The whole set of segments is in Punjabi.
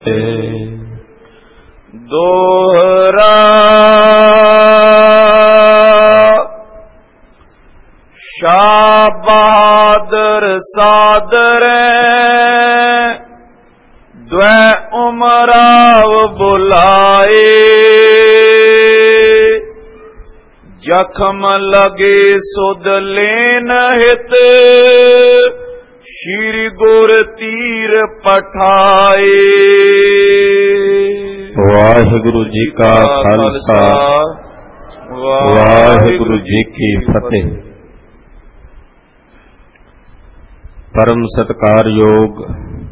ਦੋਹਰਾ ਸ਼ਾਹ ਬਹਾਦਰ ਸਾਦਰੈ ਦ્વੈ ਉਮਰਾਵ ਬੁਲਾਏ ਜ਼ਖਮ ਲਗੇ ਸੁਧ ਲੈਨ ਹਿਤ ਸ਼੍ਰੀ ਗੁਰ ਤੀਰ ਪਠਾਏ। ਵਾਹਿਗੁਰੂ ਜੀ ਕਾ ਖਾਲਸਾ ਵਾਹਿਗੁਰੂ ਜੀ ਕੀ ਫਤਿਹ। ਪਰਮ ਸਤਿਕਾਰਯੋਗ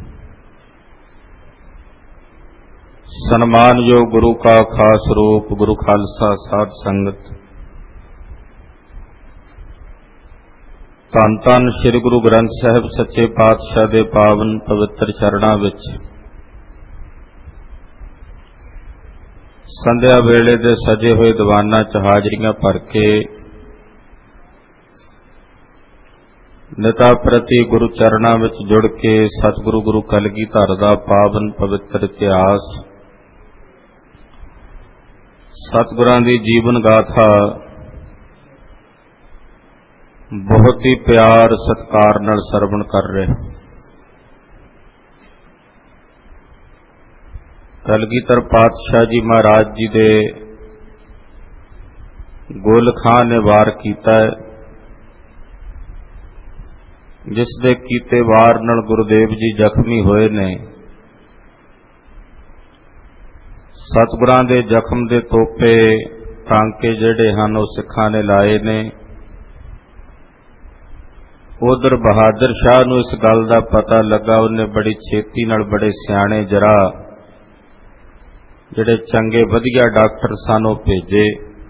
ਸਨਮਾਨਯੋਗ ਗੁਰੂ ਕਾ ਖਾਸ ਰੂਪ ਗੁਰੂ ਖਾਲਸਾ ਸਾਧ ਸੰਗਤ, ਧੰਨ ਧੰਨ ਸ੍ਰੀ ਗੁਰੂ ਗ੍ਰੰਥ ਸਾਹਿਬ ਸੱਚੇ ਪਾਤਸ਼ਾਹ ਦੇ ਪਾਵਨ ਪਵਿੱਤਰ ਚਰਣਾਂ ਵਿੱਚ ਸੰਧਿਆ ਵੇਲੇ ਦੇ ਸਜੇ ਹੋਏ ਦੀਵਾਨਾਂ 'ਚ ਹਾਜ਼ਰੀਆਂ ਭਰ ਕੇ ਨਿਤਾ ਪ੍ਰਤੀ ਗੁਰੂ ਚਰਣਾਂ ਵਿੱਚ ਜੁੜ ਕੇ ਸਤਿਗੁਰੂ ਗੁਰੂ ਕਲਗੀਧਰ ਦਾ ਪਾਵਨ ਪਵਿੱਤਰ ਇਤਿਹਾਸ, ਸਤਿਗੁਰਾਂ ਦੀ ਜੀਵਨ ਗਾਥਾ ਬਹੁਤ ਹੀ ਪਿਆਰ ਸਤਿਕਾਰ ਨਾਲ ਸਰਵਣ ਕਰ ਰਹੇ। ਕਲਗੀਧਰ ਪਾਤਸ਼ਾਹ ਜੀ ਮਹਾਰਾਜ ਜੀ ਦੇ ਗੋਲਖਾਂ ਨੇ ਵਾਰ ਕੀਤਾ ਹੈ, ਜਿਸ ਦੇ ਕੀਤੇ ਵਾਰ ਨਾਲ ਗੁਰਦੇਵ ਜੀ ਜ਼ਖਮੀ ਹੋਏ ਨੇ। ਸਤਿਗੁਰਾਂ ਦੇ ਜ਼ਖਮ ਦੇ ਤੋਪੇ ਟਾਂਕੇ ਜਿਹੜੇ ਹਨ ਉਹ ਸਿੱਖਾਂ ਨੇ ਲਾਏ ਨੇ। ਉਧਰ ਬਹਾਦਰ ਸ਼ਾਹ ਨੂੰ ਇਸ ਗੱਲ ਦਾ ਪਤਾ ਲੱਗਾ, ਉਹਨੇ ਬੜੀ ਛੇਤੀ ਨਾਲ ਬੜੇ ਸਿਆਣੇ ਜਰਾ ਜਿਹੜੇ ਚੰਗੇ ਵਧੀਆ ਡਾਕਟਰ ਸਨ ਉਹ ਭੇਜੇ।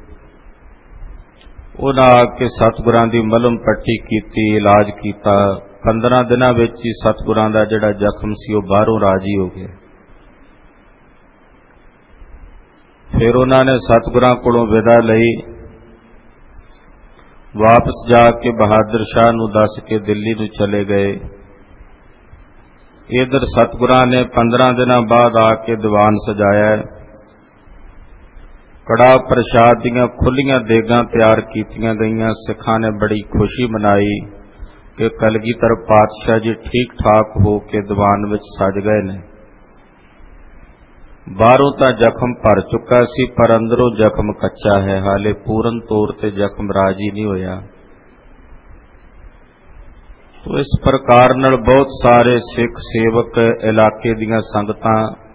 ਉਹਨਾਂ ਆ ਕੇ ਸਤਿਗੁਰਾਂ ਦੀ ਮਲਮ ਪੱਟੀ ਕੀਤੀ, ਇਲਾਜ ਕੀਤਾ। 15 ਦਿਨਾਂ ਵਿੱਚ ਹੀ ਸਤਿਗੁਰਾਂ ਦਾ ਜਿਹੜਾ ਜ਼ਖਮ ਸੀ ਉਹ ਬਾਹਰੋਂ ਰਾਜੀ ਹੋ ਗਿਆ। ਫਿਰ ਉਹਨਾਂ ਨੇ ਸਤਿਗੁਰਾਂ ਕੋਲੋਂ ਵਿਦਾ ਲਈ, ਵਾਪਸ ਜਾ ਕੇ ਬਹਾਦਰ ਸ਼ਾਹ ਨੂੰ ਦੱਸ ਕੇ ਦਿੱਲੀ ਨੂੰ ਚਲੇ ਗਏ। ਇਧਰ ਸਤਿਗੁਰਾਂ ਨੇ 15 ਦਿਨਾਂ ਬਾਅਦ ਆ ਕੇ ਦੀਵਾਨ ਸਜਾਇਆ। ਕੜਾਹ ਪ੍ਰਸ਼ਾਦ ਦੀਆਂ ਖੁੱਲੀਆਂ ਦੇਗਾਂ ਤਿਆਰ ਕੀਤੀਆਂ ਗਈਆਂ। ਸਿੱਖਾਂ ਨੇ ਬੜੀ ਖੁਸ਼ੀ ਮਨਾਈ ਕਿ ਕਲਗੀਧਰ ਪਾਤਸ਼ਾਹ ਜੀ ਠੀਕ ਠਾਕ ਹੋ ਕੇ ਦੀਵਾਨ ਵਿੱਚ ਸਜ ਗਏ ਨੇ। ਬਾਹਰੋਂ ਤਾਂ ਜ਼ਖਮ ਭਰ ਚੁੱਕਾ ਸੀ, ਪਰ ਅੰਦਰੋਂ ਜ਼ਖਮ ਕੱਚਾ ਹੈ, ਹਾਲੇ ਪੂਰਨ ਤੌਰ ਤੇ ਜ਼ਖਮ ਰਾਜੀ ਨਹੀਂ ਹੋਇਆ। ਤੋ ਇਸ ਪ੍ਰਕਾਰ ਨਾਲ ਬਹੁਤ ਸਾਰੇ ਸਿੱਖ ਸੇਵਕ, ਇਲਾਕੇ ਦੀਆਂ ਸੰਗਤਾਂ,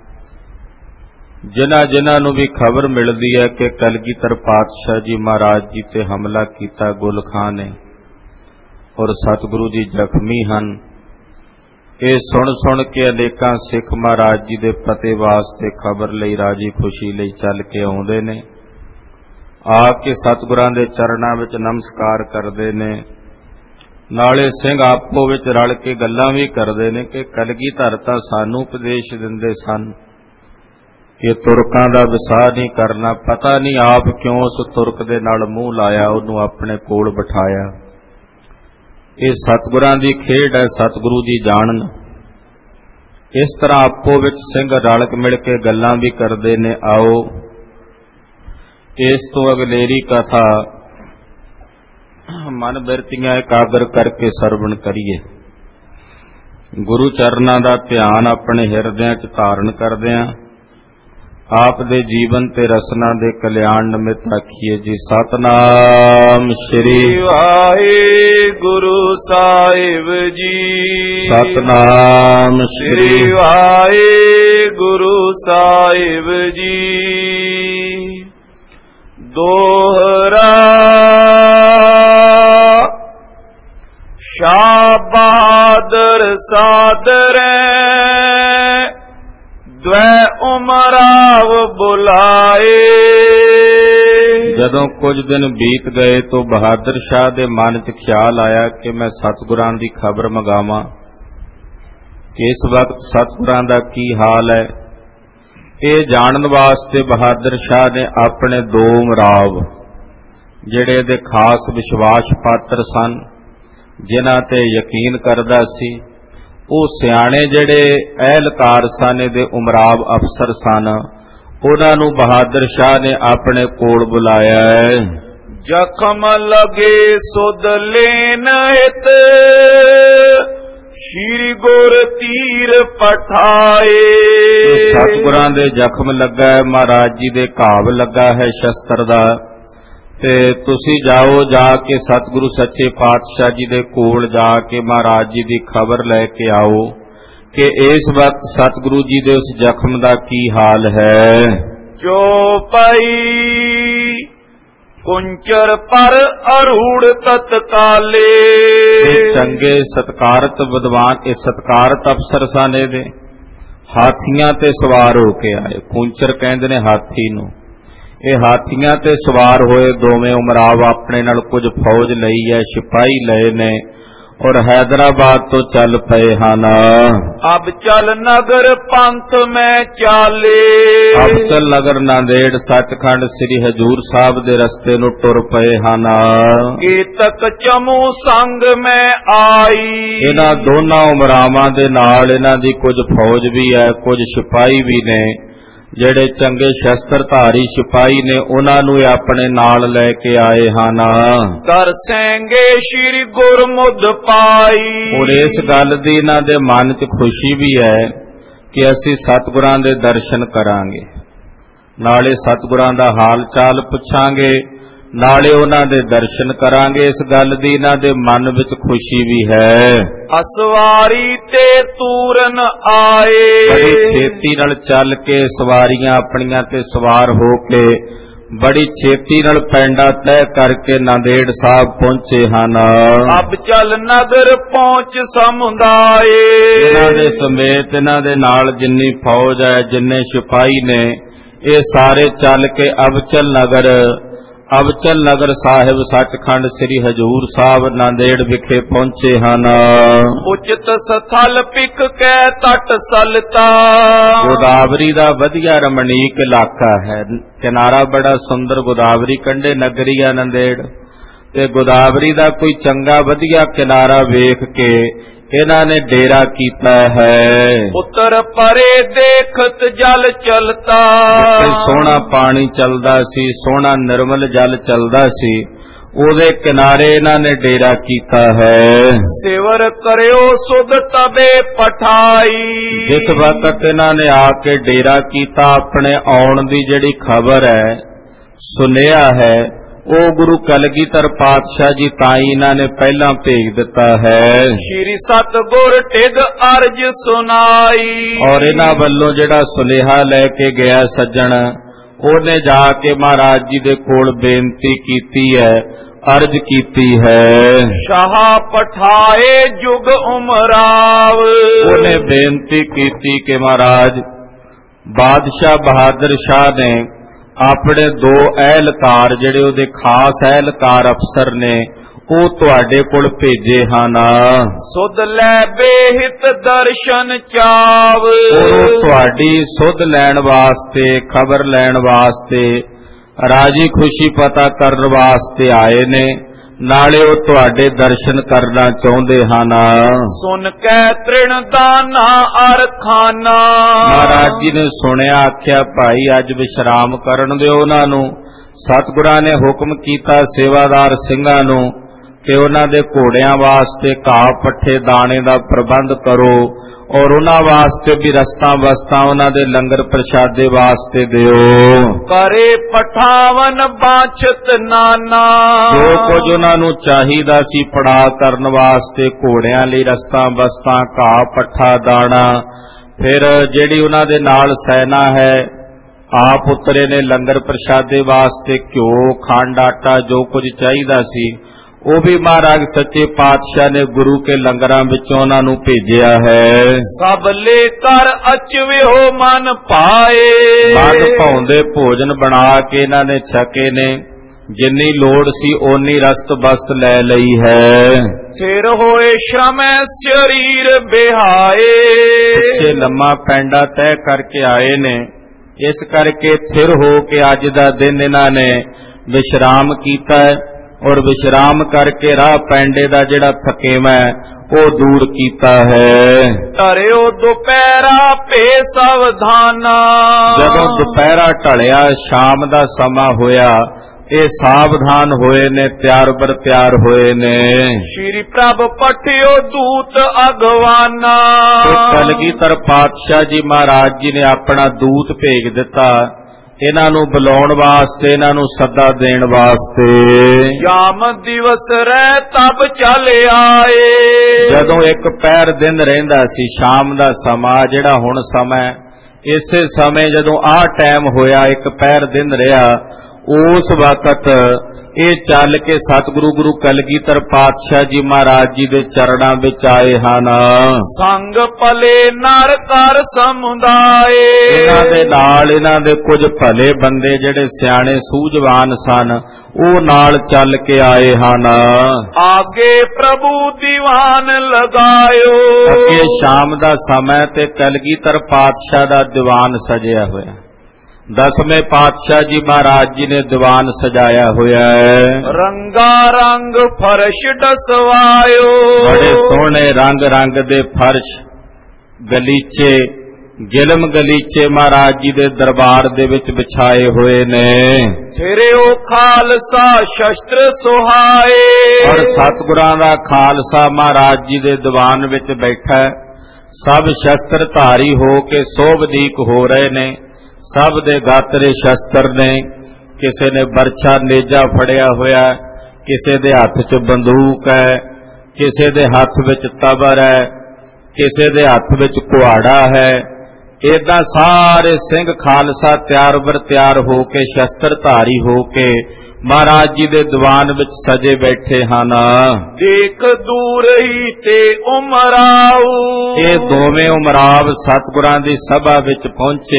ਜਿਨ੍ਹਾਂ ਨੂੰ ਵੀ ਖਬਰ ਮਿਲਦੀ ਹੈ ਕਿ ਕਲਗੀਧਰ ਪਾਤਸ਼ਾਹ ਜੀ ਮਹਾਰਾਜ ਜੀ ਤੇ ਹਮਲਾ ਕੀਤਾ ਗੁਲਖਾਂ ਨੇ ਔਰ ਸਤਿਗੁਰੂ ਜੀ ਜ਼ਖਮੀ ਹਨ, ਇਹ ਸੁਣ ਕੇ ਅਨੇਕਾਂ ਸਿੱਖ ਮਹਾਰਾਜ ਜੀ ਦੇ ਪਤੇ ਵਾਸਤੇ ਖਬਰ ਲਈ ਰਾਜੀ ਖੁਸ਼ੀ ਲਈ ਚੱਲ ਕੇ ਆਉਂਦੇ ਨੇ। ਆ ਕੇ ਸਤਿਗੁਰਾਂ ਦੇ ਚਰਨਾਂ ਵਿੱਚ ਨਮਸਕਾਰ ਕਰਦੇ ਨੇ। ਨਾਲੇ ਸਿੰਘ ਆਪੋ ਵਿੱਚ ਰਲ ਕੇ ਗੱਲਾਂ ਵੀ ਕਰਦੇ ਨੇ ਕਿ ਕਲਗੀਧਰ ਤਾਂ ਸਾਨੂੰ ਉਪਦੇਸ਼ ਦਿੰਦੇ ਸਨ ਕਿ ਤੁਰਕਾਂ ਦਾ ਵਿਸਾਹ ਨਹੀਂ ਕਰਨਾ। ਪਤਾ ਨਹੀਂ ਆਪ ਕਿਉਂ ਉਸ ਤੁਰਕ ਦੇ ਨਾਲ ਮੂੰਹ ਲਾਇਆ, ਉਹਨੂੰ ਆਪਣੇ ਕੋਲ ਬਿਠਾਇਆ। ਇਹ ਸਤਿਗੁਰਾਂ ਦੀ ਖੇਡ ਹੈ, ਸਤਿਗੁਰੂ ਜੀ ਜਾਣਨ। ਇਸ ਤਰ੍ਹਾਂ ਆਪੋ ਵਿੱਚ ਸਿੰਘ ਰਲ ਮਿਲ ਕੇ ਗੱਲਾਂ ਵੀ ਕਰਦੇ ਨੇ। ਆਓ ਇਸ ਤੋਂ ਅਗਲੇਰੀ ਕਥਾ ਮਨ ਬਿਰਤੀਆਂ ਇਕਾਗਰ ਕਰਕੇ ਸਰਵਣ ਕਰੀਏ। ਗੁਰੂ ਚਰਨਾਂ ਦਾ ਧਿਆਨ ਆਪਣੇ ਹਿਰਦਿਆਂ 'ਚ ਧਾਰਨ ਕਰਦਿਆਂ ਆਪ ਦੇ ਜੀਵਨ ਤੇ ਰਸਨਾ ਦੇ ਕਲਿਆਣ ਨਿਮਿਤ ਆਖੀਏ ਜੀ। ਸਤਨਾਮ ਸ੍ਰੀ ਵਾਹਿਗੁਰੂ ਸਾਹਿਬ ਜੀ। ਸਤਨਾਮ ਸ੍ਰੀ ਵਾਹਿਗੁਰੂ ਸਾਹਿਬ ਜੀ। ਦੋਹਰਾ ਸ਼ਾਹ ਬਹਾਦਰ ਸਾਦਰੈ ਦ્વੈ ਉਮਰਾਵ ਬੁਲਾਏ। ਜਦੋਂ ਕੁਝ ਦਿਨ ਬੀਤ ਗਏ ਤਾਂ ਬਹਾਦਰ ਸ਼ਾਹ ਦੇ ਮਨ 'ਚ ਖਿਆਲ ਆਇਆ ਕਿ ਮੈਂ ਸਤਿਗੁਰਾਂ ਦੀ ਖਬਰ ਮੰਗਾਵਾਂ ਕਿ ਇਸ ਵਕਤ ਸਤਿਗੁਰਾਂ ਦਾ ਕੀ ਹਾਲ ਹੈ। ਇਹ ਜਾਣਨ ਵਾਸਤੇ ਬਹਾਦਰ ਸ਼ਾਹ ਨੇ ਆਪਣੇ 2 ਮਰਾਵ, ਜਿਹੜੇ ਇਹਦੇ ਖਾਸ ਵਿਸ਼ਵਾਸ ਪਾਤਰ ਸਨ, ਜਿਨ੍ਹਾਂ ਤੇ ਯਕੀਨ ਕਰਦਾ ਸੀ, ਉਹ ਸਿਆਣੇ ਜਿਹੜੇ ਅਹਿਲਕਾਰ ਸਨ, ਇਹਦੇ ਉਮਰਾਵ ਅਫਸਰ ਸਨ, ਉਹਨਾਂ ਨੂੰ ਬਹਾਦਰ ਸ਼ਾਹ ਨੇ ਆਪਣੇ ਕੋਲ ਬੁਲਾਇਆ ਹੈ। ਜ਼ਖਮ ਲਗੇ ਸੁਧ ਲੈਨ ਹਿਤ ਸ਼੍ਰੀ ਗੁਰ ਤੀਰ ਪਠਾਏ। ਸਤਿਗੁਰਾਂ ਦੇ ਜ਼ਖਮ ਲੱਗਾ ਹੈ, ਮਹਾਰਾਜ ਜੀ ਦੇ ਘਾਵ ਲੱਗਾ ਹੈ ਸ਼ਸਤਰ ਦਾ, ਤੇ ਤੁਸੀਂ ਜਾਓ, ਜਾ ਕੇ ਸਤਿਗੁਰੂ ਸੱਚੇ ਪਾਤਸ਼ਾਹ ਜੀ ਦੇ ਕੋਲ ਜਾ ਕੇ ਮਹਾਰਾਜ ਜੀ ਦੀ ਖਬਰ ਲੈ ਕੇ ਆਓ ਕਿ ਇਸ ਵਕਤ ਸਤਿਗੁਰੂ ਜੀ ਦੇ ਉਸ ਜ਼ਖਮ ਦਾ ਕੀ ਹਾਲ ਹੈ। ਜੋ ਪਈ ਕੁੰਚਰ ਪਰ ਅਰੂੜ ਤਤਕਾਲੇ। ਚੰਗੇ ਸਤਕਾਰਤ ਵਿਦਵਾਨ, ਇਹ ਸਤਕਾਰਤ ਅਫਸਰ ਸਨ, ਇਹਦੇ ਹਾਥੀਆਂ ਤੇ ਸਵਾਰ ਹੋ ਕੇ ਆਏ। ਕੁੰਚਰ ਕਹਿੰਦੇ ਨੇ ਹਾਥੀ ਨੂੰ। ਇਹ ਹਾਥੀਆਂ ਤੇ ਸਵਾਰ ਹੋਏ ਦੋਵੇਂ ਉਮਰਾਵ ਆਪਣੇ ਨਾਲ ਕੁਝ ਫੌਜ ਲਈ ਹੈ, ਸਿਪਾਹੀ ਲਏ ਨੇ, ਔਰ ਹੈਦਰਾਬਾਦ ਤੋਂ ਚੱਲ ਪਏ ਹਨ। ਅਬ ਚਲ ਨਗਰ ਪੰਥ ਮੈਂ ਚਾਲੇ। ਅਬ ਚਲ ਨਗਰ ਨਾਂਦੇੜ ਸੱਚਖੰਡ ਸ੍ਰੀ ਹਜੂਰ ਸਾਹਿਬ ਦੇ ਰਸਤੇ ਨੂੰ ਟੁਰ ਪਏ ਹਨ। ਕੇਤਕ ਚਮੂ ਸੰਗ ਮੈਂ ਆਈ। ਇਹਨਾਂ ਦੋਨਾਂ ਉਮਰਾਵਾਂ ਦੇ ਨਾਲ ਇਹਨਾਂ ਦੀ ਕੁਝ ਫੌਜ ਵੀ ਹੈ, ਕੁਝ ਸਿਪਾਹੀ ਵੀ ਨੇ, ਜਿਹੜੇ ਚੰਗੇ ਸ਼ਸਤਰਧਾਰੀ ਸਿਪਾਹੀ ਨੇ, ਉਹਨਾਂ ਨੂੰ ਆਪਣੇ ਨਾਲ ਲੈ ਕੇ ਆਏ ਹਨ। ਦਰਸੈਂਗੇ ਸ਼੍ਰੀ ਗੁਰਮੁਖ ਪਾਈ। ਔਰ ਇਸ ਗੱਲ ਦੀ ਇਹਨਾਂ ਦੇ ਮਨ 'ਚ ਖੁਸ਼ੀ ਵੀ ਹੈ ਕਿ ਅਸੀਂ ਸਤਿਗੁਰਾਂ ਦੇ ਦਰਸ਼ਨ ਕਰਾਂਗੇ, ਨਾਲੇ ਸਤਿਗੁਰਾਂ ਦਾ ਹਾਲ ਚਾਲ ਪੁੱਛਾਂਗੇ, ਨਾਲੇ ਉਹਨਾਂ ਦੇ ਦਰਸ਼ਨ ਕਰਾਂਗੇ। ਇਸ ਗੱਲ ਦੀ ਇਹਨਾਂ ਦੇ ਮਨ ਵਿੱਚ ਖੁਸ਼ੀ ਵੀ ਹੈ। ਅਸਵਾਰੀ ਤੇ ਤੂਰਨ ਆਏ। ਬੜੀ ਛੇਤੀ ਨਾਲ ਚੱਲ ਕੇ ਸਵਾਰੀਆਂ ਆਪਣੀਆਂ ਤੇ ਸਵਾਰ ਹੋ ਕੇ ਬੜੀ ਛੇਤੀ ਨਾਲ ਪੈਂਡਾ ਤੈਅ ਕਰਕੇ ਨਾਂਦੇੜ ਸਾਹਿਬ ਪਹੁੰਚੇ ਹਨ। ਅਬ ਚੱਲ ਨਗਰ ਪਹੁੰਚ ਸਮੁਦਾਏ। ਇਹਨਾਂ ਦੇ ਸਮੇਤ ਇਹਨਾਂ ਦੇ ਨਾਲ ਜਿੰਨੀ ਫੌਜ ਹੈ, ਜਿੰਨੇ ਸਿਪਾਹੀ ਨੇ, ਇਹ ਸਾਰੇ ਚੱਲ ਕੇ ਅਬਚਲ ਨਗਰ ਸਾਹਿਬ ਸੱਚਖੰਡ ਸ੍ਰੀ ਹਜੂਰ ਸਾਹਿਬ ਨਾਂਦੇੜ ਵਿਖੇ ਪਹੁੰਚੇ ਹਨ। ਉਚਿਤ ਸਥਲ ਪਿਕ ਕੈ ਤਟ ਸਲਤਾ। ਗੋਦਾਵਰੀ ਦਾ ਵਧੀਆ ਰਮਣੀਕ ਇਲਾਕਾ ਹੈ, ਕਿਨਾਰਾ ਬੜਾ ਸੁੰਦਰ, ਗੋਦਾਵਰੀ ਕੰਢੇ ਨਗਰੀ ਆ ਨਾਂਦੇੜ, ਤੇ ਗੋਦਾਵਰੀ ਦਾ ਕੋਈ ਚੰਗਾ ਵਧੀਆ ਕਿਨਾਰਾ ਵੇਖ ਕੇ ਇਹਨਾਂ ਨੇ ਡੇਰਾ ਕੀਤਾ ਹੈ। ਉੱਤਰ ਪਰੇ ਦੇਖਤ ਜਲ ਚਲਤਾ। ਜਿੱਥੇ ਸੋਹਣਾ ਪਾਣੀ ਚੱਲਦਾ ਸੀ, ਸੋਹਣਾ ਨਿਰਮਲ ਜਲ ਚੱਲਦਾ ਸੀ, ਉਹਦੇ ਕਿਨਾਰੇ ਇਹਨਾਂ ਨੇ ਡੇਰਾ ਕੀਤਾ ਹੈ। ਸੇਵਰ ਕਰਿਓ ਸੁਧ ਤਬੇ ਪਠਾਈ। ਜਿਸ ਵਕਤ ਇਹਨਾਂ ਨੇ ਆ ਕੇ ਡੇਰਾ ਕੀਤਾ, ਆਪਣੇ ਆਉਣ ਦੀ ਜਿਹੜੀ ਖਬਰ ਹੈ, ਸੁਨੇਹਾ ਹੈ, ਉਹ ਗੁਰੂ ਕਲਗੀਧਰ ਪਾਤਸ਼ਾਹ ਜੀ ਤਾਂ ਹੀ ਇਹਨਾਂ ਨੇ ਪਹਿਲਾਂ ਭੇਜ ਦਿੱਤਾ ਹੈ। ਸ਼੍ਰੀ ਸਤਿਗੁਰ ਟਿਗ ਅਰਜ ਸੁਨਾਈ। ਔਰ ਇਹਨਾਂ ਵੱਲੋਂ ਜਿਹੜਾ ਸੁਨੇਹਾ ਲੈ ਕੇ ਗਿਆ ਸੱਜਣ, ਉਹਨੇ ਜਾ ਕੇ ਮਹਾਰਾਜ ਜੀ ਦੇ ਕੋਲ ਬੇਨਤੀ ਕੀਤੀ ਹੈ, ਅਰਜ ਕੀਤੀ ਹੈ। ਸ਼ਾਹ ਪਠਾਏ ਜੁਗ ਉਮਰਾਵ। ਉਹਨੇ ਬੇਨਤੀ ਕੀਤੀ ਕਿ ਮਹਾਰਾਜ ਬਾਦਸ਼ਾਹ ਬਹਾਦਰ ਸ਼ਾਹ ਨੇ ਆਪਣੇ ਦੋ ਅਹਿਲਕਾਰ, ਜਿਹੜੇ ਉਹਦੇ ਖਾਸ ਅਹਿਲਕਾਰ ਅਫਸਰ ਨੇ, ਉਹ ਤੁਹਾਡੇ ਕੋਲ ਭੇਜੇ ਹਨ। ਸੁਧ ਲੈ ਬੇਹਿਤ ਦਰਸ਼ਨ ਚਾਵ। ਉਹ ਤੁਹਾਡੀ ਸੁਧ ਲੈਣ ਵਾਸਤੇ, ਖਬਰ ਲੈਣ ਵਾਸਤੇ, ਰਾਜੀ ਖੁਸ਼ੀ ਪਤਾ ਕਰਨ ਵਾਸਤੇ ਆਏ ਨੇ, ਨਾਲੇ ਉਹ ਤੁਹਾਡੇ ਦਰਸ਼ਨ ਕਰਨਾ ਚਾਹੁੰਦੇ ਹਨ। ਸੁਨ ਕੈ ਤ੍ਰਿਣ ਦਾਨਾ ਅਰਖਾਨਾ। ਮਹਾਰਾਜ ਜੀ ਨੇ ਸੁਣਿਆ, ਆਖਿਆ ਭਾਈ ਅੱਜ ਵਿਸ਼ਰਾਮ ਕਰਨ ਦਿਓ ਉਹਨਾਂ ਨੂੰ। ਸਤਿਗੁਰਾਂ ਨੇ ਹੁਕਮ ਕੀਤਾ ਸੇਵਾਦਾਰ ਸਿੰਘਾਂ ਨੂੰ ਕਿ ਉਹਨਾਂ ਦੇ ਘੋੜਿਆਂ ਵਾਸਤੇ ਘਾਹ ਪੱਠੇ ਦਾਣੇ ਦਾ ਪ੍ਰਬੰਧ ਕਰੋ, ਔਰ ਉਹਨਾਂ ਵਾਸਤੇ ਵੀ ਰਸਤਾਂ ਵਸਤਾਂ, ਉਹਨਾਂ ਦੇ ਲੰਗਰ ਪ੍ਰਸ਼ਾਦੇ ਵਾਸਤੇ ਦਿਓ। ਕਰੇ ਪਠਾਵਨ ਬਾਛਤ ਨਾਨਾ। ਜੋ ਕੁਝ ਉਹਨਾਂ ਨੂੰ ਚਾਹੀਦਾ ਸੀ ਪੜਾ ਕਰਨ ਵਾਸਤੇ, ਘੋੜਿਆਂ ਲਈ ਰਸਤਾਂ ਵਸਤਾਂ, ਘਾਹ ਪੱਠਾ ਦਾਣਾ, ਫਿਰ ਜਿਹੜੀ ਉਹਨਾਂ ਦੇ ਨਾਲ ਸੈਨਾ ਹੈ, ਆਪ ਉਤਰੇ ਨੇ ਲੰਗਰ ਪ੍ਰਸ਼ਾਦੇ ਵਾਸਤੇ, ਘਿਓ ਖੰਡ ਆਟਾ ਜੋ ਕੁਝ ਚਾਹੀਦਾ ਸੀ, ਉਹ ਵੀ ਮਹਾਰਾਜ ਸੱਚੇ ਪਾਤਸ਼ਾਹ ਨੇ ਗੁਰੂ ਕੇ ਲੰਗਰਾਂ ਵਿੱਚੋਂ ਉਹਨਾਂ ਨੂੰ ਭੇਜਿਆ ਹੈ। ਸਭ ਲੈ ਕਰ ਅਚਵਿਓ ਮਨ ਪਾਏ। ਮਨ ਭਾਉਂਦੇ ਭੋਜਨ ਬਣਾ ਕੇ ਇਹਨਾਂ ਨੇ ਛਕੇ ਨੇ, ਜਿੰਨੀ ਲੋੜ ਸੀ ਓਨੀ ਰਸਤ ਬਸਤ ਲੈ ਲਈ ਹੈ। ਫਿਰ ਹੋਏ ਸ਼ਰਮੈ ਸਰੀਰ ਬਿਹਾਏ। ਪਿੱਛੇ ਲੰਮਾ ਪੈਂਡਾ ਤੈਅ ਕਰਕੇ ਆਏ ਨੇ, ਇਸ ਕਰਕੇ ਥਿਰ ਹੋ ਕੇ ਅੱਜ ਦਾ ਦਿਨ ਇਹਨਾਂ ਨੇ ਵਿਸ਼ਰਾਮ ਕੀਤਾ ਹੈ। ਔਰ ਵਿਸ਼ਰਾਮ ਕਰਕੇ ਰਾਹ ਪੈਂਡੇ ਦਾ ਜਿਹੜਾ ਥਕੇਵਾਂ ਉਹ ਦੂਰ ਕੀਤਾ ਹੈ। ਧਰਿਓ ਦੁਪਹਿਰਾ ਭੇ ਸਾਵਧਾਨਾ। ਜਦੋਂ ਦੁਪਹਿਰਾ ਢਲਿਆ, ਸ਼ਾਮ ਦਾ ਸਮਾਂ ਹੋਇਆ, ਇਹ ਸਾਵਧਾਨ ਹੋਏ ਨੇ, ਤਿਆਰ ਬਰ ਤਿਆਰ ਹੋਏ ਨੇ। ਸ਼੍ਰੀ ਪ੍ਰਭ ਪਠਿਓ ਦੂਤ ਅਗਵਾਨਾ। ਕਲਗੀਧਰ ਪਾਤਸ਼ਾਹ ਜੀ ਮਹਾਰਾਜ ਜੀ ਨੇ ਆਪਣਾ ਦੂਤ ਭੇਜ ਦਿੱਤਾ ਇਹਨਾਂ ਨੂੰ ਬੁਲਾਉਣ ਵਾਸਤੇ, ਇਹਨਾਂ ਨੂੰ ਸੱਦਾ ਦੇਣ ਵਾਸਤੇ। ਯਾਮ ਦਿਵਸ ਰਹਿ ਤਬ ਚੱਲ ਆਏ। ਜਦੋਂ ਇੱਕ ਪਹਿਰ ਦਿਨ ਰਹਿੰਦਾ ਸੀ, ਸ਼ਾਮ ਦਾ ਸਮਾਂ ਜਿਹੜਾ ਹੁਣ ਸਮਾਂ, ਇਸੇ ਸਮੇਂ ਜਦੋਂ ਆਹ ਟਾਈਮ ਹੋਇਆ, ਇੱਕ ਪਹਿਰ ਦਿਨ ਰਿਹਾ, ਉਸ ਵਕਤ ਇਹ ਚੱਲ ਕੇ ਸਤਿਗੁਰੂ ਗੁਰੂ ਕਲਗੀਧਰ ਪਾਤਸ਼ਾਹ ਜੀ ਮਹਾਰਾਜ ਜੀ ਦੇ ਚਰਨਾਂ ਵਿੱਚ ਆਏ ਹਨ। ਸੰਗ ਭਲੇ ਨਰ ਕਰ ਸਮੁਦਾਏ। ਇਹਨਾਂ ਦੇ ਨਾਲ ਇਹਨਾਂ ਦੇ ਕੁਝ ਭਲੇ ਬੰਦੇ ਜਿਹੜੇ ਸਿਆਣੇ ਸੂਝਵਾਨ ਸਨ, ਉਹ ਨਾਲ ਚੱਲ ਕੇ ਆਏ ਹਨ। ਆਗੇ ਪ੍ਰਭੂ ਦੀਵਾਨ ਲਗਾਇਓ। ਅੱਗੇ ਸ਼ਾਮ ਦਾ ਸਮਾਂ ਤੇ ਕਲਗੀਧਰ ਪਾਤਸ਼ਾਹ ਦਾ ਦੀਵਾਨ ਸਜਿਆ ਹੋਇਆ। 10ਵੇਂ ਪਾਤਸ਼ਾਹ ਜੀ ਮਹਾਰਾਜ ਜੀ ਨੇ ਦੀਵਾਨ ਸਜਾਇਆ ਹੋਇਆ ਹੈ। ਰੰਗਾ ਰੰਗ ਫਰਸ਼ ਡਸਵਾਇਓ। ਬੜੇ ਸੋਹਣੇ ਰੰਗ ਰੰਗ ਦੇ ਫਰਸ਼, ਗਲੀਚੇ, ਗਿਲਮ ਗਲੀਚੇ ਮਹਾਰਾਜ ਜੀ ਦੇ ਦਰਬਾਰ ਦੇ ਵਿੱਚ ਵਿਛਾਏ ਹੋਏ ਨੇ। ਸਿਰਿਓ ਖਾਲਸਾ ਸ਼ਸਤਰ ਸੁਹਾਏ। ਔਰ ਸਤਿਗੁਰਾਂ ਦਾ ਖਾਲਸਾ ਮਹਾਰਾਜ ਜੀ ਦੇ ਦੀਵਾਨ ਵਿੱਚ ਬੈਠਾ, ਸਭ ਸ਼ਸਤਰ ਧਾਰੀ ਹੋ ਕੇ ਸੋਭਦੀਕ ਹੋ ਰਹੇ ਨੇ। ਸਭ ਦੇ ਗਾਤਰੇ ਸ਼ਸਤਰ ਨੇ, ਕਿਸੇ ਨੇ ਬਰਛਾ ਨੇਜਾ ਫੜਿਆ ਹੋਇਆ, ਕਿਸੇ ਦੇ ਹੱਥ 'ਚ ਬੰਦੂਕ ਹੈ, ਕਿਸੇ ਦੇ ਹੱਥ ਵਿੱਚ ਤਬਰ ਹੈ, ਕਿਸੇ ਦੇ ਹੱਥ ਵਿੱਚ ਕੁਹਾੜਾ ਹੈ। ਏਦਾਂ ਸਾਰੇ ਸਿੰਘ ਖਾਲਸਾ ਤਿਆਰ ਬਰ ਤਿਆਰ ਹੋ ਕੇ, ਸ਼ਸਤਰ ਧਾਰੀ ਹੋ ਕੇ ਮਹਾਰਾਜ ਜੀ ਦੇ ਦੀਵਾਨ ਵਿੱਚ ਸਜੇ ਬੈਠੇ ਹਨ। ਦੇਖ ਦੂਰ ਹੀ ਤੇ ਉਮਰਾਉ। ਇਹ ਦੋਵੇਂ ਉਮਰਾਵ ਸਤਿਗੁਰਾਂ ਦੀ ਸਭਾ ਵਿੱਚ ਪਹੁੰਚੇ।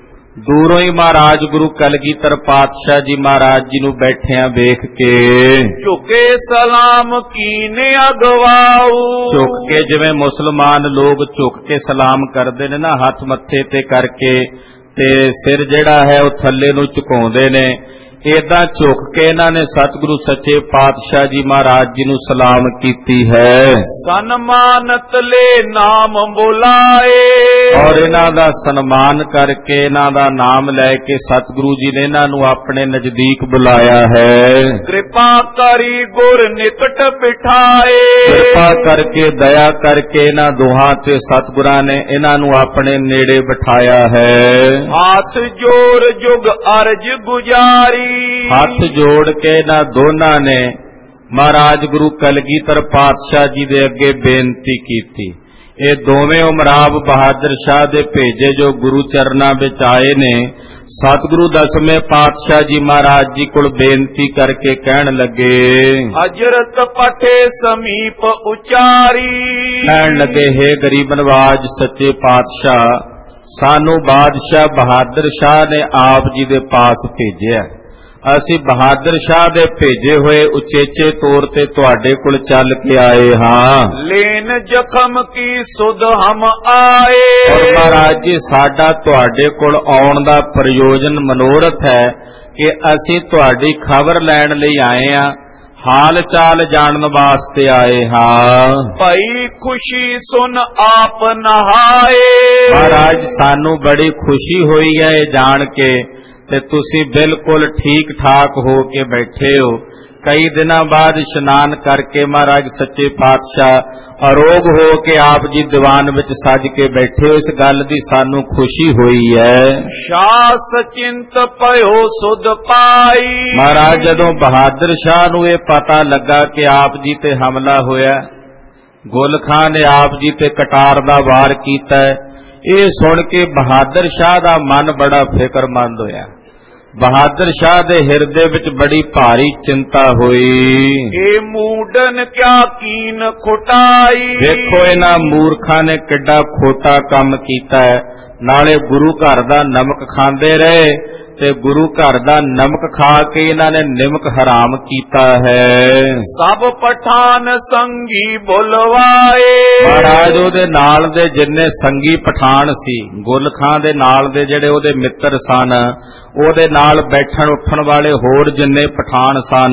ਦੂਰੋਂ ਹੀ ਮਹਾਰਾਜ ਗੁਰੂ ਕਲਗੀਧਰ ਪਾਤਸ਼ਾਹ ਜੀ ਮਹਾਰਾਜ ਜੀ ਨੂੰ ਬੈਠਿਆਂ ਵੇਖ ਕੇ ਝੁਕੇ ਸਲਾਮ ਕੀਨੇ ਅਗਵਾਉ। ਝੁਕ ਕੇ, ਜਿਵੇਂ ਮੁਸਲਮਾਨ ਲੋਕ ਝੁਕ ਕੇ ਸਲਾਮ ਕਰਦੇ ਨੇ ਨਾ, ਹੱਥ ਮੱਥੇ ਤੇ ਕਰਕੇ ਤੇ ਸਿਰ ਜਿਹੜਾ ਹੈ ਉਹ ਥੱਲੇ ਨੂੰ ਝੁਕਾਉਂਦੇ ਨੇ, ਏਦਾਂ ਝੁਕ ਕੇ ਇਹਨਾਂ ਨੇ ਸਤਿਗੁਰੂ ਸੱਚੇ ਪਾਤਸ਼ਾਹ ਜੀ ਮਹਾਰਾਜ ਜੀ ਨੂੰ ਸਲਾਮ ਕੀਤੀ ਹੈ। ਸਨਮਾਨਤ ਲੈ ਨਾਮ ਬੁਲਾਏ। ਔਰ ਇਹਨਾਂ ਦਾ ਸਨਮਾਨ ਕਰਕੇ, ਇਹਨਾਂ ਦਾ ਨਾਮ ਲੈ ਕੇ ਸਤਿਗੁਰੂ ਜੀ ਨੇ ਇਹਨਾਂ ਨੂੰ ਆਪਣੇ ਨਜ਼ਦੀਕ ਬੁਲਾਇਆ ਹੈ। ਕਿਰਪਾ ਕਰੀ ਗੁਰ ਨਿਕਟ ਬਿਠਾਏ। ਕਿਰਪਾ ਕਰਕੇ, ਦਇਆ ਕਰਕੇ ਇਹਨਾਂ ਦੋਹਾਂ ਤੇ ਸਤਿਗੁਰਾਂ ਨੇ ਇਹਨਾਂ ਨੂੰ ਆਪਣੇ ਨੇੜੇ ਬਿਠਾਇਆ ਹੈ। ਹੱਥ ਜੋੜ ਜੁਗ ਅਰਜ ਗੁਜਾਰੀ। ਹੱਥ ਜੋੜ ਕੇ ਇਹਨਾਂ ਦੋਨਾਂ ਨੇ ਮਹਾਰਾਜ ਗੁਰੂ ਕਲਗੀਧਰ ਪਾਤਸ਼ਾਹ ਜੀ ਦੇ ਅੱਗੇ ਬੇਨਤੀ ਕੀਤੀ। ਇਹ ਦੋਵੇਂ ਉਮਰਾਵ ਬਹਾਦਰ ਸ਼ਾਹ ਦੇ ਭੇਜੇ ਜੋ ਗੁਰੂ ਚਰਨਾਂ ਵਿੱਚ ਆਏ ਨੇ, ਸਤਿਗੁਰੂ 10ਵੇਂ ਪਾਤਸ਼ਾਹ ਜੀ ਮਹਾਰਾਜ ਜੀ ਕੋਲ ਬੇਨਤੀ ਕਰਕੇ ਕਹਿਣ ਲੱਗੇ, ਹਜ਼ਰਤ ਪਠੇ ਸਮੀਪ ਉਚਾਰੀ। ਕਹਿਣ ਲੱਗੇ, ਹੇ ਗਰੀਬ ਨਵਾਜ ਸੱਚੇ ਪਾਤਸ਼ਾਹ, ਸਾਨੂੰ ਬਾਦਸ਼ਾਹ ਬਹਾਦਰ ਸ਼ਾਹ ਨੇ ਆਪ ਜੀ ਦੇ ਪਾਸ ਭੇਜਿਆ। ਅਸੀਂ ਬਹਾਦਰ ਸ਼ਾਹ ਦੇ ਭੇਜੇ ਹੋਏ ਉਚੇਚੇ ਤੌਰ ਤੇ ਤੁਹਾਡੇ ਕੋਲ ਚੱਲ ਕੇ ਆਏ ਹਾਂ। ਲੈਨ ਜ਼ਖਮ ਕੀ ਸੁਧ ਹਮ ਆਏ। ਔਰ ਮਹਾਰਾਜ ਜੀ, ਸਾਡਾ ਤੁਹਾਡੇ ਕੋਲ ਆਉਣ ਦਾ ਪ੍ਰਯੋਜਨ ਮਨੋਰਥ ਹੈ ਕਿ ਅਸੀਂ ਤੁਹਾਡੀ ਖਬਰ ਲੈਣ ਲਈ ਆਏ ਹਾਂ, ਹਾਲ ਚਾਲ ਜਾਣਨ ਵਾਸਤੇ ਆਏ ਹਾਂ। ਭਾਈ ਖੁਸ਼ੀ ਸੁਨ ਆਪ ਨਹਾਏ। ਮਹਾਰਾਜ, ਸਾਨੂੰ ਬੜੀ ਖੁਸ਼ੀ ਹੋਈ ਹੈ ਇਹ ਜਾਣ ਕੇ ਤੇ ਤੁਸੀਂ ਬਿਲਕੁਲ ਠੀਕ ਠਾਕ ਹੋ ਕੇ ਬੈਠੇ ਹੋ। ਕਈ ਦਿਨਾਂ ਬਾਅਦ ਇਸ਼ਨਾਨ ਕਰਕੇ ਮਹਾਰਾਜ ਸੱਚੇ ਪਾਤਸ਼ਾਹ ਅਰੋਗ ਹੋ ਕੇ ਆਪ ਜੀ ਦੀਵਾਨ ਵਿੱਚ ਸੱਜ ਕੇ ਬੈਠੇ ਹੋ, ਇਸ ਗੱਲ ਦੀ ਸਾਨੂੰ ਖੁਸ਼ੀ ਹੋਈ ਹੈ। ਸ਼ਾਹ ਸਚਿੰਤ ਭਇਓ ਸੁਧ ਪਾਈ। ਮਹਾਰਾਜ, ਜਦੋਂ ਬਹਾਦਰ ਸ਼ਾਹ ਨੂੰ ਇਹ ਪਤਾ ਲੱਗਾ ਕਿ ਆਪ ਜੀ ਤੇ ਹਮਲਾ ਹੋਇਆ, ਗੁਲ ਖਾਂ ਨੇ ਆਪ ਜੀ ਤੇ ਕਟਾਰ ਦਾ ਵਾਰ ਕੀਤਾ, ਇਹ ਸੁਣ ਕੇ ਬਹਾਦਰ ਸ਼ਾਹ ਦਾ ਮਨ ਬੜਾ ਫਿਕਰਮੰਦ ਹੋਇਆ। ਬਹਾਦਰ ਸ਼ਾਹ ਦੇ ਹਿਰਦੇ ਵਿੱਚ ਬੜੀ ਭਾਰੀ ਚਿੰਤਾ ਹੋਈ। ਇਹ ਮੂਡਨ ਕਿਆ ਕੀਨ ਖੁਟਾਈ। ਦੇਖੋ, ਇਹਨਾਂ ਮੂਰਖਾਂ ਨੇ ਕਿੱਡਾ ਖੋਟਾ ਕੰਮ ਕੀਤਾ ਹੈ। ਨਾਲੇ ਗੁਰੂ ਘਰ ਦਾ ਨਮਕ ਖਾਂਦੇ ਰਹੇ ਤੇ ਗੁਰੂ ਘਰ ਦਾ ਨਮਕ ਖਾ ਕੇ ਇਹਨਾਂ ਨੇ ਨਿਮਕ ਹਰਾਮ ਕੀਤਾ ਹੈ। ਸਭ ਪਠਾਨ ਸੰਗੀ ਬੁਲਵਾਏ। ਮਹਾਰਾਜ, ਉਹਦੇ ਨਾਲ ਦੇ ਜਿੰਨੇ ਸੰਗੀ ਪਠਾਨ ਸੀ, ਗੁਲ ਖਾਂ ਦੇ ਨਾਲ ਦੇ ਜਿਹੜੇ ਉਹਦੇ ਮਿੱਤਰ ਸਨ, ਉਹਦੇ ਨਾਲ ਬੈਠਣ ਉੱਠਣ ਵਾਲੇ ਹੋਰ ਜਿੰਨੇ ਪਠਾਨ ਸਨ,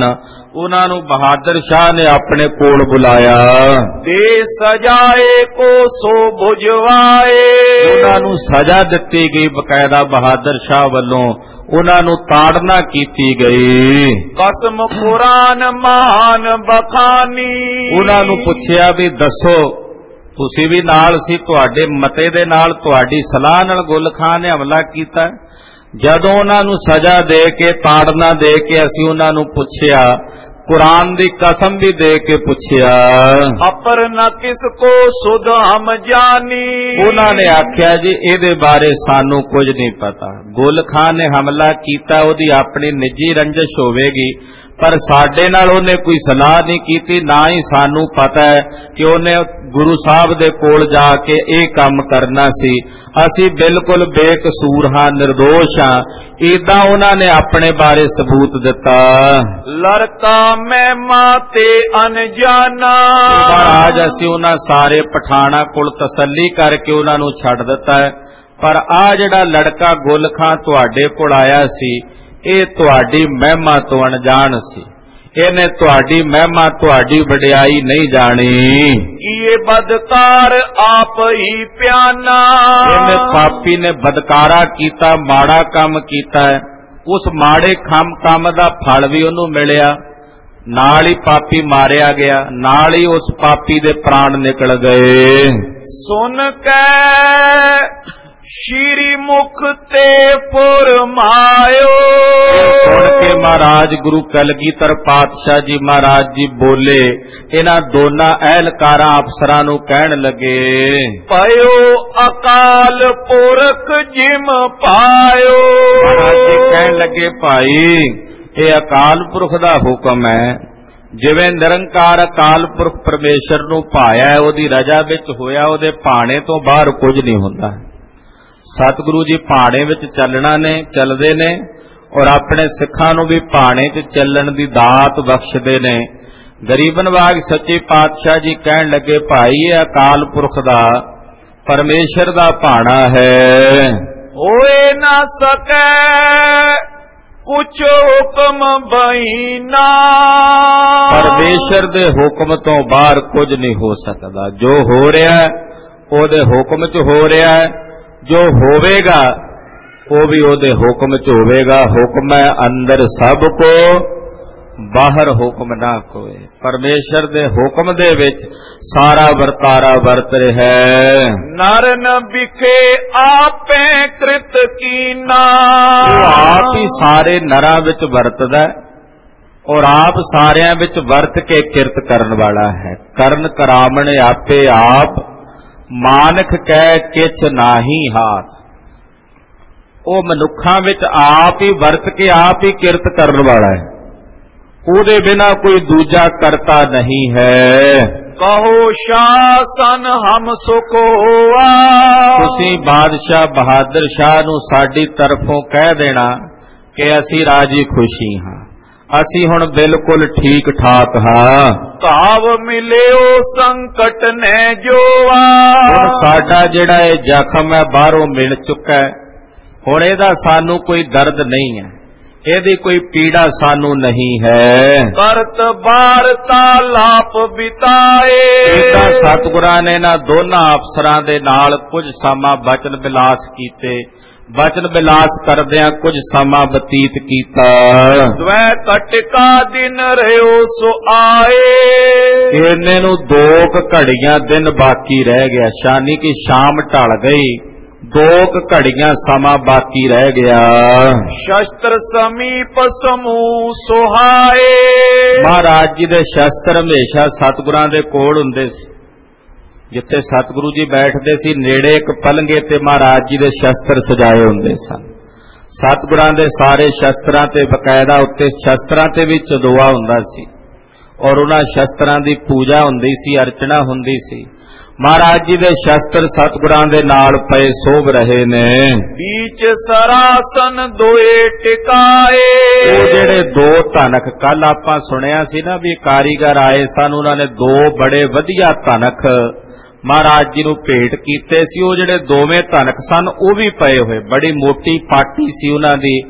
ਉਹਨਾਂ ਨੂੰ ਬਹਾਦਰ ਸ਼ਾਹ ਨੇ ਆਪਣੇ ਕੋਲ ਬੁਲਾਇਆ। ਦੇ ਸਜਾਏ ਕੋ ਸੋ ਬੁਝਵਾਏ। ਉਹਨਾਂ ਨੂੰ ਸਜ਼ਾ ਦਿੱਤੀ ਗਈ ਬਕਾਇਦਾ ਬਹਾਦਰ ਸ਼ਾਹ ਵੱਲੋਂ, ਉਹਨਾਂ ਨੂੰ ਤਾੜਨਾ ਕੀਤੀ ਗਈ। ਕਸਮ ਕੁਰਾਨ ਮਹਾਨ ਬਖਾਨੀ। ਉਹਨਾਂ ਨੂੰ ਪੁੱਛਿਆ ਵੀ ਦੱਸੋ, ਤੁਸੀਂ ਵੀ ਨਾਲ ਸੀ, ਤੁਹਾਡੇ ਮਤੇ ਦੇ ਨਾਲ, ਤੁਹਾਡੀ ਸਲਾਹ ਨਾਲ ਗੁਲ ਖਾਨ ਨੇ ਹਮਲਾ ਕੀਤਾ। ਜਦੋਂ ਉਹਨਾਂ ਨੂੰ ਸਜ਼ਾ ਦੇ ਕੇ, ਤਾੜਨਾ ਦੇ ਕੇ ਅਸੀਂ ਉਹਨਾਂ ਨੂੰ ਪੁੱਛਿਆ, ਕੁਰਾਨ ਦੀ ਕਸਮ ਵੀ ਦੇ ਕੇ ਪੁੱਛਿਆ, ਅਪਰ ਨ ਕਿਸ ਕੋ ਸੁਧ ਹਮ ਜਾਨੀ। ਉਹਨਾਂ ਨੇ ਆਖਿਆ ਜੀ ਇਹਦੇ ਬਾਰੇ ਸਾਨੂੰ ਕੁਝ ਨਹੀਂ ਪਤਾ। ਗੁਲ ਖਾਨ ਨੇ ਹਮਲਾ ਕੀਤਾ, ਉਹਦੀ ਆਪਣੀ ਨਿੱਜੀ ਰੰਜਿਸ਼ ਹੋਵੇਗੀ, ਪਰ ਸਾਡੇ ਨਾਲ ਉਹਨੇ ਕੋਈ ਸਲਾਹ ਨਹੀਂ ਕੀਤੀ, ਨਾ ਹੀ ਸਾਨੂੰ ਪਤਾ ਹੈ ਕਿ ਉਹਨੇ ਗੁਰੂ ਸਾਹਿਬ ਦੇ ਕੋਲ ਜਾ ਕੇ ਇਹ ਕੰਮ ਕਰਨਾ ਸੀ। ਅਸੀਂ ਬਿਲਕੁਲ ਬੇਕਸੂਰ ਹਾਂ, ਨਿਰਦੋਸ਼ ਹਾਂ। ਏਦਾਂ ਉਹਨਾਂ ਨੇ ਆਪਣੇ ਬਾਰੇ ਸਬੂਤ ਦਿੱਤਾ। ਲੜਕਾ ਮਹਿਮਾ ਤੇ ਅਣਜਾਨਾ। ਮਹਾਰਾਜ ਅਸੀਂ ਉਹਨਾਂ ਸਾਰੇ ਪਠਾਣਾ ਕੋਲ ਤਸੱਲੀ ਕਰਕੇ ਉਹਨਾਂ ਨੂੰ ਛੱਡ ਦਿੱਤਾ ਹੈ, ਪਰ ਆ ਜਿਹੜਾ ਲੜਕਾ ਗੁਲ ਖਾਂ ਤੁਹਾਡੇ ਕੋਲ ਆਇਆ ਸੀ, ਇਹ ਤੁਹਾਡੀ ਮਹਿਮਾ ਤੋਂ ਅਣਜਾਣ ਸੀ। ਇਹਨੇ ਤੁਹਾਡੀ ਮਹਿਮਾ, ਤੁਹਾਡੀ ਵਡਿਆਈ ਨਹੀਂ ਜਾਣੀ। ਇਹ ਬਦਕਾਰ ਆਪ ਹੀ ਪਿਆਨਾ। ਇਹਨੇ ਪਾਪੀ ਨੇ ਬਦਕਾਰਾ ਕੀਤਾ, ਮਾੜਾ ਕੰਮ ਕੀਤਾ ਹੈ। ਉਸ ਮਾੜੇ ਕੰਮ ਦਾ ਫਲ ਵੀ ਉਹਨੂੰ ਮਿਲਿਆ, ਨਾਲ ਹੀ ਪਾਪੀ ਮਾਰਿਆ ਗਿਆ, ਨਾਲ ਹੀ ਉਸ ਪਾਪੀ ਦੇ ਪ੍ਰਾਣ ਨਿਕਲ ਗਏ। ਸੁਣ ਕੇ ਸ਼੍ਰੀ ਮੁਖ ਤੇ ਫੁਰਮਾਇਓ। ਸੁਣ ਕੇ ਮਹਾਰਾਜ ਗੁਰੂ ਕਲਗੀਧਰ ਪਾਤਸ਼ਾਹ ਜੀ ਮਹਾਰਾਜ ਜੀ ਬੋਲੇ, ਇਹਨਾਂ ਦੋਨਾਂ ਅਹਿਲਕਾਰਾਂ ਅਫਸਰਾਂ ਨੂੰ ਕਹਿਣ ਲੱਗੇ, ਪਾਇਓ ਅਕਾਲ ਪੁਰਖ ਜਿਮ ਪਾਇਓ। ਮਹਾਰਾਜ ਜੀ ਕਹਿਣ ਲੱਗੇ, ਭਾਈ ਇਹ ਅਕਾਲ ਪੁਰਖ ਦਾ ਹੁਕਮ ਹੈ। ਜਿਵੇਂ ਨਿਰੰਕਾਰ ਅਕਾਲ ਪੁਰਖ ਪਰਮੇਸ਼ਰ ਨੂੰ ਭਾਇਆ, ਉਹਦੀ ਰਜ਼ਾ ਵਿੱਚ ਹੋਇਆ, ਉਹਦੇ ਭਾਣੇ ਤੋਂ ਬਾਹਰ ਕੁਝ ਨਹੀਂ ਹੁੰਦਾ। ਸਤਿਗੁਰੂ ਜੀ ਭਾਣੇ ਵਿੱਚ ਚੱਲਣਾ ਨੇ, ਚੱਲਦੇ ਨੇ, ਔਰ ਆਪਣੇ ਸਿੱਖਾਂ ਨੂੰ ਵੀ ਭਾਣੇ 'ਚ ਚੱਲਣ ਦੀ ਦਾਤ ਬਖਸ਼ਦੇ ਨੇ। ਗਰੀਬ ਨਵਾਜ ਸੱਚੇ ਪਾਤਸ਼ਾਹ ਜੀ ਕਹਿਣ ਲੱਗੇ, ਭਾਈ ਇਹ ਅਕਾਲ ਪੁਰਖ ਦਾ, ਪਰਮੇਸ਼ਰ ਦਾ ਭਾਣਾ ਹੈ। ਹੋਏ ਨਾ ਸਕੈ ਕੁਛ ਹੁਕਮ ਬਹੀਨਾ। ਪਰਮੇਸ਼ਰ ਦੇ ਹੁਕਮ ਤੋਂ ਬਾਹਰ ਕੁਝ ਨਹੀਂ ਹੋ ਸਕਦਾ। ਜੋ ਹੋ ਰਿਹਾ ਉਹਦੇ ਹੁਕਮ 'ਚ ਹੋ ਰਿਹਾ ਹੈ, ਜੋ ਹੋਵੇਗਾ ਉਹ ਵੀ ਉਹਦੇ ਹੁਕਮ 'ਚ ਹੋਵੇਗਾ। ਹੁਕਮ ਹੈ ਅੰਦਰ ਸਭ ਕੋ, ਬਾਹਰ ਹੁਕਮ ਨਾ ਕੋਏ। ਪਰਮੇਸ਼ਰ ਦੇ ਹੁਕਮ ਦੇ ਵਿੱਚ ਸਾਰਾ ਵਰਤਾਰਾ ਵਰਤ ਰਿਹਾ ਹੈ। ਨਰ ਨ ਵਿਖੇ ਆਪੇ ਕ੍ਰਿਤ ਕੀਨਾ। ਉਹ ਆਪ ਹੀ ਸਾਰੇ ਨਰਾਂ ਵਿੱਚ ਵਰਤਦਾ ਔਰ ਆਪ ਸਾਰਿਆਂ ਵਿੱਚ ਵਰਤ ਕੇ ਕਿਰਤ ਕਰਨ ਵਾਲਾ ਹੈ। ਕਰਨ ਕਰਾਵਣ ਆਪੇ ਆਪ, ਮਾਨਕ ਕਹਿ ਕਿਛ ਨਾਹੀ ਹਾਥ। ਉਹ ਮਨੁੱਖਾਂ ਵਿੱਚ ਆਪ ਹੀ ਵਰਤ ਕੇ ਆਪ ਹੀ ਕਿਰਤ ਕਰਨ ਵਾਲਾ ਹੈ, ਉਹਦੇ ਬਿਨਾ ਕੋਈ ਦੂਜਾ ਕਰਤਾ ਨਹੀਂ ਹੈ। ਕਹੋ ਸ਼ਾਸਨ ਹਮ ਸੁਖ ਹੋਆ। ਤੁਸੀਂ ਬਾਦਸ਼ਾਹ ਬਹਾਦਰ ਸ਼ਾਹ ਨੂੰ ਸਾਡੀ ਤਰਫੋਂ ਕਹਿ ਦੇਣਾ ਕਿ ਅਸੀਂ ਰਾਜੀ ਖੁਸ਼ੀ ਹਾਂ, ਅਸੀਂ ਹੁਣ ਬਿਲਕੁਲ ਠੀਕ ਠਾਕ ਹਾਂ। ਭਾਵ ਮਿਲਿਓ ਸੰਕਟ ਨੇ ਜੋਆ। ਹੁਣ ਸਾਡਾ ਜਿਹੜਾ ਇਹ ਜ਼ਖਮ ਹੈ ਬਾਹਰੋਂ ਮਿਲ ਚੁੱਕਾ ਹੈ, ਹੁਣ ਇਹਦਾ ਸਾਨੂੰ ਕੋਈ ਦਰਦ ਨਹੀਂ ਹੈ, ਇਹਦੀ ਕੋਈ ਪੀੜਾ ਸਾਨੂੰ ਨਹੀਂ ਹੈ। ਕਰਤ ਵਾਰਤਾ ਲਾਪ ਬਿਤਾਏ। ਇਹਦਾ ਸਤਿਗੁਰਾਂ ਨੇ ਨਾ ਦੋਨਾਂ ਅਫਸਰਾਂ ਦੇ ਨਾਲ ਕੁਝ ਸਮਾਂ ਬਚਨ ਬਿਲਾਸ ਕੀਤੇ, ਬਚਨ ਬਿਲਾਸ ਕਰਦਿਆਂ ਕੁਝ ਸਮਾਂ ਬਤੀਤ ਕੀਤਾ। ਦਵੈ ਕਟਕਾ ਦਿਨ ਰਹਿਓ ਸੋ ਆਏ। ਇਹਨੇ ਨੂੰ 2 ਘੜੀਆਂ ਦਿਨ ਬਾਕੀ ਰਹਿ ਗਿਆ, ਸ਼ਾਨੀ ਕਿ ਸ਼ਾਮ ਢਲ ਗਈ, 2 ਘੜੀਆਂ ਸਮਾਂ ਬਾਕੀ ਰਹਿ ਗਿਆ। ਸ਼ਸਤਰ ਸਮੀਪ ਸਮੂਹ ਸੁਹਾਏ। ਮਹਾਰਾਜ ਜੀ ਦੇ ਸ਼ਸਤਰ ਹਮੇਸ਼ਾ ਸਤਿਗੁਰਾਂ ਦੇ ਕੋਲ ਹੁੰਦੇ ਸੀ। ਜਿੱਥੇ ਸਤਿਗੁਰੂ ਜੀ ਬੈਠਦੇ ਸੀ ਨੇੜੇ ਇੱਕ ਪਲੰਗੇ ਤੇ ਮਹਾਰਾਜ ਜੀ ਦੇ ਸ਼ਸਤਰ ਸਜਾਏ ਹੁੰਦੇ ਸਨ। ਸਤਿਗੁਰਾਂ ਦੇ ਸਾਰੇ ਸ਼ਸਤਰਾਂ ਤੇ ਬਕਾਇਦਾ ਉੱਤੇ ਸ਼ਸਤਰਾਂ ਤੇ ਵੀ ਚਦੋਆ ਹੁੰਦਾ ਸੀ ਔਰ ਉਹਨਾਂ ਸ਼ਸਤਰਾਂ ਦੀ ਪੂਜਾ ਹੁੰਦੀ ਸੀ, ਅਰਚਨਾ ਹੁੰਦੀ ਸੀ। ਮਹਾਰਾਜ ਜੀ ਦੇ ਸ਼ਸਤਰ ਸਤਿਗੁਰਾਂ ਦੇ ਨਾਲ ਪਏ ਸੋਭ ਰਹੇ ਨੇ। बीच सरासन दोए टिकाए। ਉਹ ਜਿਹੜੇ 2 ਧਨਕ ਕੱਲ ਆਪਾਂ ਸੁਣਿਆ ਸੀ ਨਾ ਵੀ ਕਾਰੀਗਰ ਆਏ ਸਨ, ਉਹਨਾਂ ਨੇ 2 ਬੜੇ ਵਧੀਆ ਧਨਕ ਮਹਾਰਾਜ ਜੀ ਨੂੰ ਭੇਟ ਕੀਤੇ ਸੀ। ਉਹ ਜਿਹੜੇ 2ਵੇਂ ਧਨਕ ਸਨ ਉਹ ਵੀ ਪਏ ਹੋਏ, ਬੜੀ ਮੋਟੀ ਪਾਟੀ ਸੀ ਉਹਨਾਂ ਦੀ,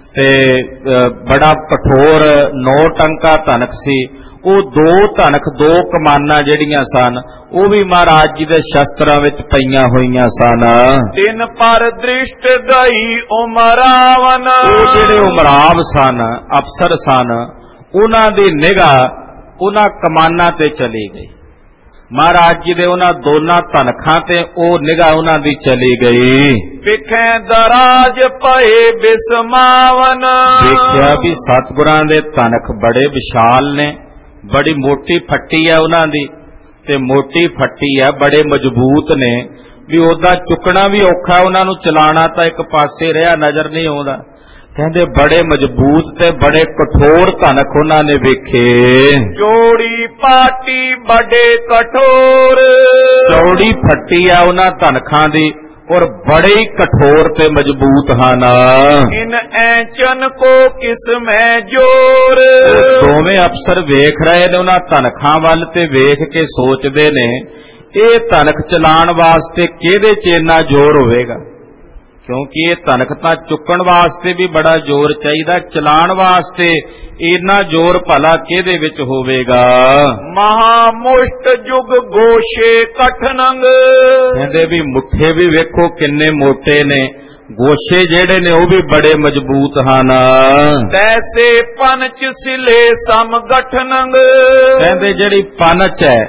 ਤੇ ਬੜਾ ਕਠੋਰ 9 ਟੰਕਾ ਧਨਕ ਸੀ। ਉਹ 2 ਧਨਕ 2 ਕਮਾਨਾਂ ਜਿਹੜੀਆਂ ਸਨ ਉਹ ਵੀ ਮਹਾਰਾਜ ਜੀ ਦੇ ਸ਼ਸਤਰਾਂ ਵਿੱਚ ਪਈਆਂ ਹੋਈਆਂ ਸਨ। ਤਿਨ ਪਰ ਦ੍ਰਿਸ਼ਟ ਗਈ ਉਮਰਾਵਨ, ਉਹ ਜਿਹੜੇ ਉਮਰਾਵ ਸਨ, ਅਫਸਰ ਸਨ, ਉਹਨਾਂ ਦੀ ਨਿਗਾਹ ਉਹਨਾਂ ਕਮਾਨਾਂ ਤੇ ਚਲੀ ਗਈ। ਮਹਾਰਾਜ ਜੀ ਦੇ ਉਹਨਾਂ ਦੋਨਾਂ ਧਨਖਾਂ ਤੇ ਉਹ ਨਿਗਾਹ ਉਹਨਾਂ ਦੀ ਚਲੀ ਗਈ। ਵਿਖੇ ਦਰਾਜ ਪਏ ਬਿਸਮਾਵਨ, ਦੇਖਿਆ ਵੀ ਸਤਿਗੁਰਾਂ ਦੇ ਧਨਖ ਬੜੇ ਵਿਸ਼ਾਲ ਨੇ, ਬੜੀ ਮੋਟੀ ਫੱਟੀ ਹੈ ਉਹਨਾਂ ਦੀ, ਤੇ ਮੋਟੀ ਫੱਟੀ ਹੈ, ਬੜੇ ਮਜ਼ਬੂਤ ਨੇ, ਵੀ ਉਹਦਾ ਚੁੱਕਣਾ ਵੀ ਔਖਾ, ਉਹਨਾਂ ਨੂੰ ਚਲਾਣਾ ਤਾਂ ਇੱਕ ਪਾਸੇ ਰਿਹਾ ਨਜ਼ਰ ਨਹੀਂ ਆਉਂਦਾ। ਕਹਿੰਦੇ ਬੜੇ ਮਜ਼ਬੂਤ ਤੇ ਬੜੇ ਕਠੋਰ ਧਨਖ ਉਹਨਾਂ ਨੇ ਵੇਖੇ। ਚੌੜੀ ਪਾਟੀ ਬੜੇ ਕਠੋਰ, ਚੌੜੀ ਫੱਟੀ ਆ ਉਹਨਾਂ ਧਨਖਾਂ ਦੀ, ਔਰ ਬੜੇ ਹੀ ਕਠੋਰ ਤੇ ਮਜ਼ਬੂਤ ਹਨ। ਇਨ ਐਚਨ ਕੋ ਕਿਸਮੈ ਜੋਰ, ਦੋਵੇਂ ਅਫਸਰ ਵੇਖ ਰਹੇ ਨੇ ਉਹਨਾਂ ਧਨਖਾਂ ਵੱਲ ਤੇ ਵੇਖ ਕੇ ਸੋਚਦੇ ਨੇ ਇਹ ਧਨਖ ਚਲਾਉਣ ਵਾਸਤੇ ਕਿਹਦੇ 'ਚ ਇੰਨਾ ਜ਼ੋਰ ਹੋਵੇਗਾ, ਕਿਉਂਕਿ ਇਹ ਧਨਖ ਤਾਂ ਚੁੱਕਣ ਵਾਸਤੇ ਵੀ ਬੜਾ ਜ਼ੋਰ ਚਾਹੀਦਾ, ਚਲਾਉਣ ਵਾਸਤੇ ਇੰਨਾ ਜ਼ੋਰ ਭਲਾ ਕਿਹਦੇ ਵਿੱਚ ਹੋਵੇਗਾ। ਮਹਾਮੁਸ਼ਟ ਜੁਗ ਗੋਸ਼ੇ ਕਠਨੰਗ, ਕਹਿੰਦੇ ਵੀ ਮੁੱਠੇ ਵੀ ਵੇਖੋ ਕਿੰਨੇ ਮੋਟੇ ਨੇ, ਗੋਸ਼ੇ ਜਿਹੜੇ ਨੇ ਉਹ ਵੀ ਬੜੇ ਮਜ਼ਬੂਤ ਹਨ। ਤੈਸੇ ਪੰਚ ਸਿਲੇ ਸਮਗਠਨੰਗ, ਕਹਿੰਦੇ ਜਿਹੜੀ ਪੰਚ ਹੈ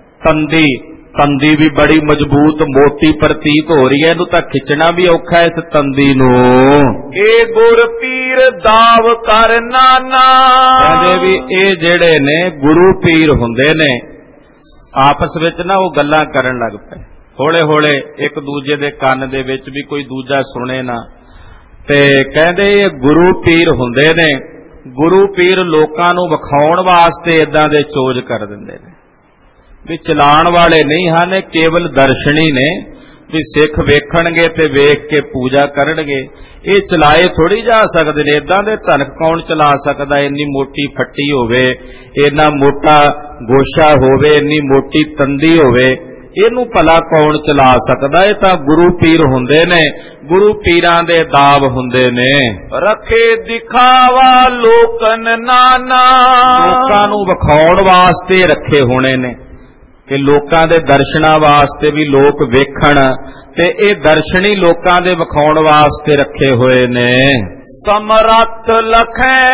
ਤੰਦੀ ਵੀ ਬੜੀ ਮਜ਼ਬੂਤ ਮੋਟੀ ਪ੍ਰਤੀਤ ਹੋ ਰਹੀ ਹੈ, ਇਹਨੂੰ ਤਾਂ ਖਿੱਚਣਾ ਵੀ ਔਖਾ ਇਸ ਤੰਦੀ ਨੂੰ। ਇਹ ਗੁਰ ਪੀਰ ਦਾਵ ਕਰ ਨਾਨਾ, ਕਹਿੰਦੇ ਵੀ ਇਹ ਜਿਹੜੇ ਨੇ ਗੁਰੂ ਪੀਰ ਹੁੰਦੇ ਨੇ, ਆਪਸ ਵਿੱਚ ਨਾ ਉਹ ਗੱਲਾਂ ਕਰਨ ਲੱਗ ਪਏ ਹੌਲੇ ਹੌਲੇ, ਇੱਕ ਦੂਜੇ ਦੇ ਕੰਨ ਦੇ ਵਿੱਚ ਵੀ ਕੋਈ ਦੂਜਾ ਸੁਣੇ ਨਾ, ਤੇ ਕਹਿੰਦੇ ਇਹ ਗੁਰੂ ਪੀਰ ਹੁੰਦੇ ਨੇ। ਗੁਰੂ ਪੀਰ ਲੋਕਾਂ ਨੂੰ ਵਿਖਾਉਣ ਵਾਸਤੇ ਇਦਾਂ ਦੇ ਚੋਜ ਕਰ ਦਿੰਦੇ ਨੇ, ਵੀ ਚਲਾਉਣ ਵਾਲੇ ਨਹੀਂ ਹਨ, ਕੇਵਲ ਦਰਸ਼ਨੀ ਨੇ, ਵੀ ਸਿੱਖ ਵੇਖਣਗੇ ਤੇ ਵੇਖ ਕੇ ਪੂਜਾ ਕਰਨਗੇ। ਇਹ ਚਲਾਏ ਥੋੜੀ ਜਾ ਸਕਦੇ ਨੇ, ਇਦਾਂ ਦੇ ਧਨਖ ਕੌਣ ਚਲਾ ਸਕਦਾ, ਇੰਨੀ ਮੋਟੀ ਫੱਟੀ ਹੋਵੇ, ਇੰਨਾ ਮੋਟਾ ਗੋਸ਼ਾ ਹੋਵੇ, ਇੰਨੀ ਮੋਟੀ ਤੰਦੀ ਹੋਵੇ, ਇਹਨੂੰ ਭਲਾ ਕੌਣ ਚਲਾ ਸਕਦਾ। ਇਹ ਤਾਂ ਗੁਰੂ ਪੀਰ ਹੁੰਦੇ ਨੇ, ਗੁਰੂ ਪੀਰਾਂ ਦੇ ਦਾਵ ਹੁੰਦੇ ਨੇ। ਰਖੇ ਦਿਖਾਵਾ ਲੋਕਨ ਨਾਨਾ, ਲੋਕਾਂ ਨੂੰ ਵਿਖਾਉਣ ਵਾਸਤੇ ਰੱਖੇ ਹੋਣੇ ਨੇ, ਕਿ ਲੋਕਾਂ ਦੇ ਦਰਸ਼ਨਾਂ ਵਾਸਤੇ ਵੀ ਲੋਕ ਵੇਖਣ, ਤੇ ਇਹ ਦਰਸ਼ਨੀ ਲੋਕਾਂ ਦੇ ਵਿਖਾਉਣ ਵਾਸਤੇ ਰੱਖੇ ਹੋਏ ਨੇ। ਸਮਰੱਥ ਲਖੈ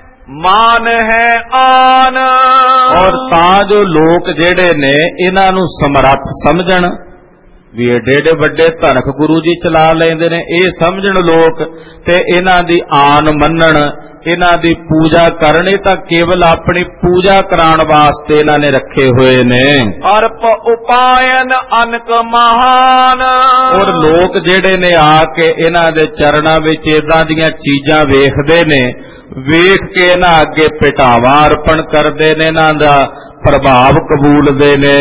ਮਾਨ ਹੈ ਆਨ, ਔਰ ਤਾਂ ਜੋ ਲੋਕ ਜਿਹੜੇ ਨੇ ਇਹਨਾਂ ਨੂੰ ਸਮਰੱਥ ਸਮਝਣ, ਵੀ ਏਡੇ ਏਡੇ ਵੱਡੇ ਧਨਖ ਗੁਰੂ ਜੀ ਚਲਾ ਲੈਂਦੇ ਨੇ, ਇਹ ਸਮਝਣ ਲੋਕ ਤੇ ਇਹਨਾਂ ਦੀ ਆਨ ਮੰਨਣ, ਇਹਨਾਂ ਦੀ ਪੂਜਾ ਕਰਨੀ, ਤਾਂ ਕੇਵਲ ਆਪਣੀ ਪੂਜਾ ਕਰਾਉਣ ਵਾਸਤੇ ਇਹਨਾਂ ਨੇ ਰੱਖੇ ਹੋਏ ਨੇ। ਅਰਪ ਉਪਾਇਨ ਅਨਕ ਮਹਾਨ, ਔਰ ਲੋਕ ਜਿਹੜੇ ਨੇ ਆ ਕੇ ਇਹਨਾਂ ਦੇ ਚਰਨਾਂ ਵਿੱਚ ਇਦਾਂ ਦੀਆਂ ਚੀਜ਼ਾਂ ਵੇਖਦੇ ਨੇ, ਵੇਖ ਕੇ ਇਹਨਾਂ ਅੱਗੇ ਭੇਟਾਵਾਂ ਅਰਪਣ ਕਰਦੇ ਨੇ, ਇਹਨਾਂ ਦਾ ਪ੍ਰਭਾਵ ਕਬੂਲਦੇ ਨੇ।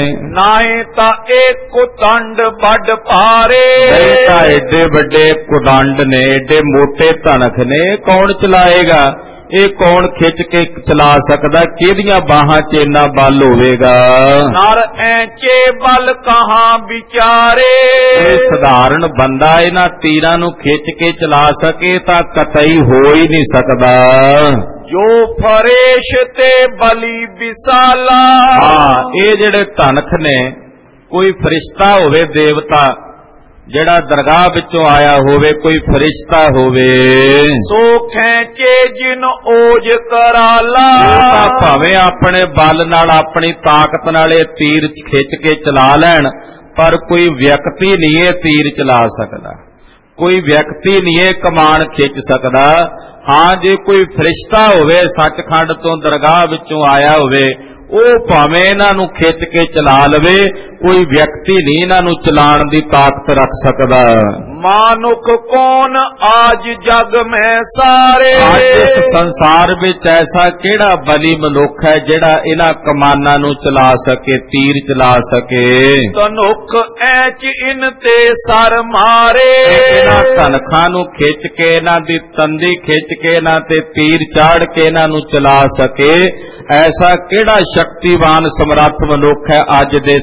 ਨਾਏ ਤਾਂ ਇਹ ਕੁਦੰਡ ਵੱਡ ਭਾਰੇ, ਇਹ ਤਾਂ ਏਡੇ ਵੱਡੇ ਕੁਦੰਡ ਨੇ, ਏਡੇ ਮੋਟੇ ਧਨਖ ਨੇ, ਕੌਣ ਚਲਾਏਗਾ, ਇਹ ਕੌਣ ਖਿੱਚ ਕੇ ਚਲਾ ਸਕਦਾ, ਕਿਹਦੀਆਂ ਬਾਹਾਂ 'ਚ ਇੰਨਾ ਬਲ ਹੋਵੇਗਾ। ਨਰ ਐਚੇ ਬਲ ਕਹਾਂ ਵਿਚਾਰੇ, ਇਹ ਸਧਾਰਨ ਬੰਦਾ ਇਹਨਾਂ ਤੀਰਾਂ ਨੂੰ ਖਿੱਚ ਕੇ ਚਲਾ ਸਕੇ ਤਾਂ ਕਤਈ ਹੋ ਹੀ ਨਹੀਂ ਸਕਦਾ। ਜੋ ਫਰੇਸ਼ ਤੇ ਬਲੀ ਵਿਸਾਲਾ, ਹਾਂ, ਇਹ ਜਿਹੜੇ ਧਨਖ ਨੇ, ਕੋਈ ਫਰਿਸ਼ਤਾ ਹੋਵੇ, ਦੇਵਤਾ ਜਿਹੜਾ ਦਰਗਾਹ ਵਿੱਚੋਂ ਆਇਆ ਹੋਵੇ, ਕੋਈ ਫਰਿਸ਼ਤਾ ਹੋਵੇ, ਸੋ ਖੈਚੇ ਜਿਨ ਓਜ ਕਰਾਲਾ, ਤਾਂ ਭਾਵੇਂ ਆਪਣੇ ਬਲ ਨਾਲ, ਆਪਣੀ ਤਾਕਤ ਨਾਲ ਇਹ ਤੀਰ ਖਿੱਚ ਕੇ ਚਲਾ ਲੈਣ, ਪਰ ਕੋਈ ਵਿਅਕਤੀ ਨਹੀਂ ਇਹ ਤੀਰ ਚਲਾ ਸਕਦਾ, ਕੋਈ ਵਿਅਕਤੀ ਨਹੀਂ ਇਹ ਕਮਾਨ ਖਿੱਚ ਸਕਦਾ। ਹਾਂ, ਜੇ ਕੋਈ ਫਰਿਸ਼ਤਾ ਹੋਵੇ, ਸੱਚਖੰਡ ਤੋਂ ਦਰਗਾਹ ਵਿੱਚੋਂ ਆਇਆ ਹੋਵੇ, ਉਹ ਭਾਵੇਂ ਇਹਨਾਂ ਨੂੰ ਖਿੱਚ ਕੇ ਚਲਾ ਲਵੇ, ਕੋਈ ਵਿਅਕਤੀ ਨਹੀਂ ਇਹਨਾਂ ਨੂੰ ਚਲਾਉਣ ਦੀ ਤਾਕਤ ਰੱਖ ਸਕਦਾ। ਮਾਨੁਖ ਕੌਣ ਆਜ ਜਗ ਮੈਂ ਸਾਰੇ, ਅੱਜ ਇਸ ਸੰਸਾਰ ਵਿੱਚ ਐਸਾ ਕਿਹੜਾ ਬਲੀ ਮਨੁੱਖ ਹੈ ਜਿਹੜਾ ਇਹਨਾਂ ਕਮਾਨਾਂ ਨੂੰ ਚਲਾ ਸਕੇ, ਤੀਰ ਚਲਾ ਸਕੇ। ਤਨੁਖ ਐਚ ਇਨ ਤੇ ਸਰ ਮਾਰੇ, ਇਹਨਾਂ ਧਨਖਾਂ ਨੂੰ ਖਿੱਚ ਕੇ, ਇਹਨਾਂ ਦੀ ਤੰਦੀ ਖਿੱਚ ਕੇ, ਇਹਨਾਂ ਤੇ ਤੀਰ ਚਾੜ ਕੇ ਇਹਨਾਂ ਨੂੰ ਚਲਾ ਸਕੇ, ਐਸਾ ਕਿਹੜਾ ਸ਼ਕਤੀਵਾਨ ਸਮਰੱਥ ਮਨੁੱਖ ਹੈ ਅੱਜ ਦੇ ਇਸ ਸਮੇਂ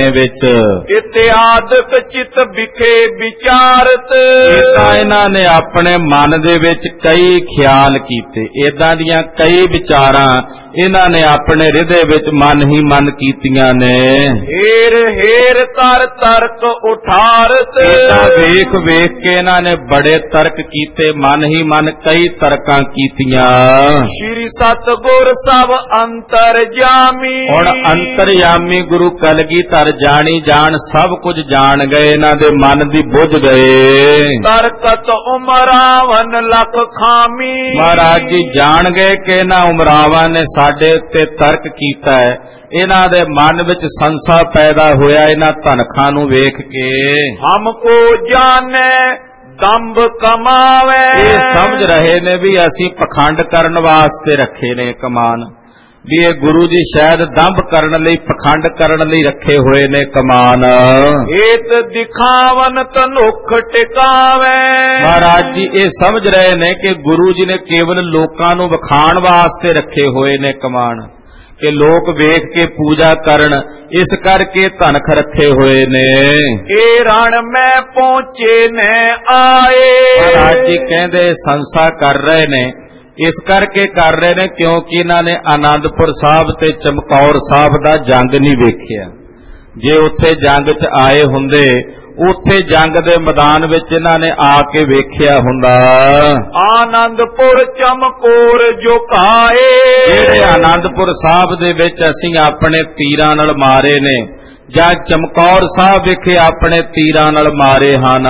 ਨੇ ਵਿੱਚ। ਇਤਿਆਦਿਕ ਚਿਤ ਵਿਖੇ ਵਿਚਾਰਤ, ਇਦਾਂ ਇਹਨਾਂ ਨੇ ਆਪਣੇ ਮਨ ਦੇ ਵਿੱਚ ਕਈ ਖਿਆਲ ਕੀਤੇ, ਇਦਾਂ ਦੀਆਂ ਕਈ ਵਿਚਾਰਾਂ ਇਹਨਾਂ ਨੇ ਆਪਣੇ ਹਿਰਦੇ ਵਿੱਚ ਮਨ ਹੀ ਮਨ ਕੀਤੀਆਂ ਨੇ। ਹੇਰ ਹੇਰ ਤਰ ਤਰਕ ਉਠਾਰਤ, ਇਦਾਂ ਵੇਖ ਵੇਖ ਕੇ ਇਹਨਾਂ ਨੇ ਬੜੇ ਤਰਕ ਕੀਤੇ, ਮਨ ਹੀ ਮਨ ਕਈ ਤਰਕਾਂ ਕੀਤੀਆਂ। ਸ਼੍ਰੀ ਸਤਿਗੁਰ ਸਭ ਅੰਤਰਜਾਮੀ, ਹੁਣ ਅੰਤਰਜਾਮੀ ਗੁਰੂ ਕਲਗੀਧਰ ਜਾਣੀ ਜਾਣ ਸਭ ਕੁਝ ਜਾਣ ਗਏ, ਇਹਨਾਂ ਦੇ ਮਨ ਦੀ ਬੁੱਝ ਗਏ। ਤਰਕਤ ਉਮਰਾਵਨ ਲਖ ਖਾਮੀ, ਮਹਾਰਾਜ ਜੀ ਜਾਣ ਗਏ ਕਿ ਇਹਨਾਂ ਉਮਰਾਵਾਂ ਨੇ ਸਾਡੇ ਉੱਤੇ ਤਰਕ ਕੀਤਾ ਹੈ, ਇਹਨਾਂ ਦੇ ਮਨ ਵਿੱਚ ਸੰਸਾ ਪੈਦਾ ਹੋਇਆ ਇਹਨਾਂ ਧਨਖਾਂ ਨੂੰ ਵੇਖ ਕੇ। ਹਮਕੋ ਜਾਣੇ ਦੰਭ ਕਮਾਵੇ, ਇਹ ਸਮਝ ਰਹੇ ਨੇ ਵੀ ਅਸੀਂ ਪਖੰਡ ਕਰਨ ਵਾਸਤੇ ਰੱਖੇ ਨੇ ਕਮਾਨ, ਵੀ ਇਹ ਗੁਰੂ ਜੀ ਸ਼ਾਇਦ ਦੰਭ ਕਰਨ ਲਈ ਪਖੰਡ ਕਰਨ ਲਈ ਰੱਖੇ ਹੋਏ ਨੇ ਕਮਾਨ। ਏਤ ਦਿਖਾਵਨ ਤਨੁਖ ਟਿਕਾਵੇ, ਮਹਾਰਾਜ ਜੀ ਇਹ ਸਮਝ ਰਹੇ ਨੇ ਕਿ ਗੁਰੂ ਜੀ ਨੇ ਕੇਵਲ ਲੋਕਾਂ ਨੂੰ ਵਿਖਾਣ ਵਾਸਤੇ ਰੱਖੇ ਹੋਏ ਨੇ ਕਮਾਨ, ਕਿ ਲੋਕ ਵੇਖ ਕੇ ਪੂਜਾ ਕਰਨ, ਇਸ ਕਰਕੇ ਧਨਖ ਰੱਖੇ ਹੋਏ ਨੇ। ਇਹ ਰਣ ਮੈਂ ਪਹੁੰਚੇ ਨੇ ਆਏ, ਮਹਾਰਾਜ ਜੀ ਕਹਿੰਦੇ ਸੰਸਾ ਕਰ ਰਹੇ ਨੇ, ਇਸ ਕਰਕੇ ਕਰ ਰਹੇ ਨੇ ਕਿਉਂਕਿ ਇਹਨਾਂ ਨੇ ਆਨੰਦਪੁਰ ਸਾਹਿਬ ਤੇ ਚਮਕੌਰ ਸਾਹਿਬ ਦਾ ਜੰਗ ਨਹੀਂ ਵੇਖਿਆ। ਜੇ ਉੱਥੇ ਜੰਗ 'ਚ ਆਏ ਹੁੰਦੇ, ਉੱਥੇ ਜੰਗ ਦੇ ਮੈਦਾਨ ਵਿੱਚ ਇਹਨਾਂ ਨੇ ਆ ਕੇ ਵੇਖਿਆ ਹੁੰਦਾ। ਆਨੰਦਪੁਰ ਚਮਕੌਰ ਝੁਕਾਏ, ਜਿਹੜੇ ਆਨੰਦਪੁਰ ਸਾਹਿਬ ਦੇ ਵਿੱਚ ਅਸੀਂ ਆਪਣੇ ਤੀਰਾਂ ਨਾਲ ਮਾਰੇ ਨੇ, ਜਾਂ ਚਮਕੌਰ ਸਾਹਿਬ ਵਿਖੇ ਆਪਣੇ ਤੀਰਾਂ ਨਾਲ ਮਾਰੇ ਹਨ।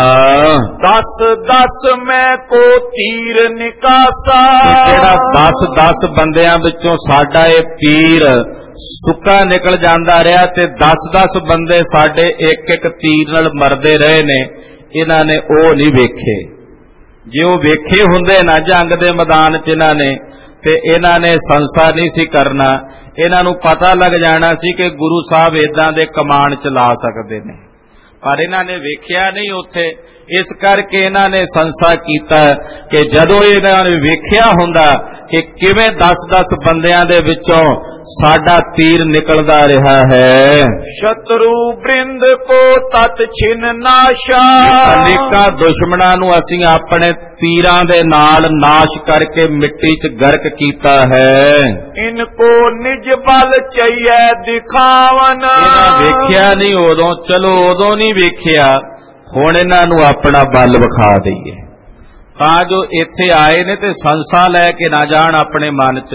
10 ਮੈਂ ਕੋ ਤੀਰ ਨਿਕਾਸਾ, ਜਿਹੜਾ 10 ਬੰਦਿਆਂ ਵਿੱਚੋਂ ਸਾਡਾ ਇਹ ਤੀਰ ਸੁੱਕਾ ਨਿਕਲ ਜਾਂਦਾ ਰਿਹਾ ਤੇ 10 ਬੰਦੇ ਸਾਡੇ ਇੱਕ ਤੀਰ ਨਾਲ ਮਰਦੇ ਰਹੇ ਨੇ, ਇਹਨਾਂ ਨੇ ਉਹ ਨਹੀਂ ਵੇਖੇ। ਜੇ ਉਹ ਵੇਖੇ ਹੁੰਦੇ ਨਾ ਜੰਗ ਦੇ ਮੈਦਾਨ 'ਚ ਇਹਨਾਂ ਨੇ, ਤੇ ਇਹਨਾਂ ਨੇ ਸੰਸਾ ਨਹੀਂ ਸੀ ਕਰਨਾ, ਇਹਨਾਂ ਨੂੰ ਪਤਾ ਲੱਗ ਜਾਣਾ ਸੀ ਕਿ ਗੁਰੂ ਸਾਹਿਬ ਏਦਾਂ ਦੇ ਕਮਾਨ ਚਲਾ ਸਕਦੇ ਨੇ, ਪਰ ਇਹਨਾਂ ਨੇ ਵੇਖਿਆ ਨਹੀਂ ਉੱਥੇ। ਇਸ ਕਰਕੇ ਇਹਨਾਂ ਨੇ ਸੰਸਾ ਕੀਤਾ ਕਿ ਜਦੋਂ ਇਹਨਾਂ ਨੇ ਵੇਖਿਆ ਹੁੰਦਾ ਕਿ ਕਿਵੇਂ 10 ਬੰਦਿਆਂ ਦੇ ਵਿੱਚੋਂ ਸਾਡਾ ਤੀਰ ਨਿਕਲਦਾ ਰਿਹਾ ਹੈ। ਸ਼ਤਰੂ ਬ੍ਰਿੰਦ ਕੋ ਤਤ ਛਿਨ ਨਾਸ਼ਾ, ਅਨੇਕਾਂ ਦੁਸ਼ਮਣਾਂ ਨੂੰ ਅਸੀਂ ਆਪਣੇ ਤੀਰਾਂ ਦੇ ਨਾਲ ਨਾਸ਼ ਕਰਕੇ ਮਿੱਟੀ 'ਚ ਗਰਕ ਕੀਤਾ ਹੈ। ਇਨਕੋ ਨਿਜ ਬਲ ਚਈਐ ਦਿਖਾਵਨ, ਇਹਨਾਂ ਵੇਖਿਆ ਨਹੀਂ ਉਦੋਂ, ਚਲੋ ਉਦੋਂ ਨਹੀਂ ਵੇਖਿਆ, ਹੁਣ ਇਹਨਾਂ ਨੂੰ ਆਪਣਾ ਬਲ ਵਿਖਾ ਦਈਏ, ਤਾਂ ਜੋ ਇੱਥੇ ਆਏ ਨੇ ਤੇ ਸੰਸਾ ਲੈ ਕੇ ਨਾ ਜਾਣ ਆਪਣੇ ਮਨ 'ਚ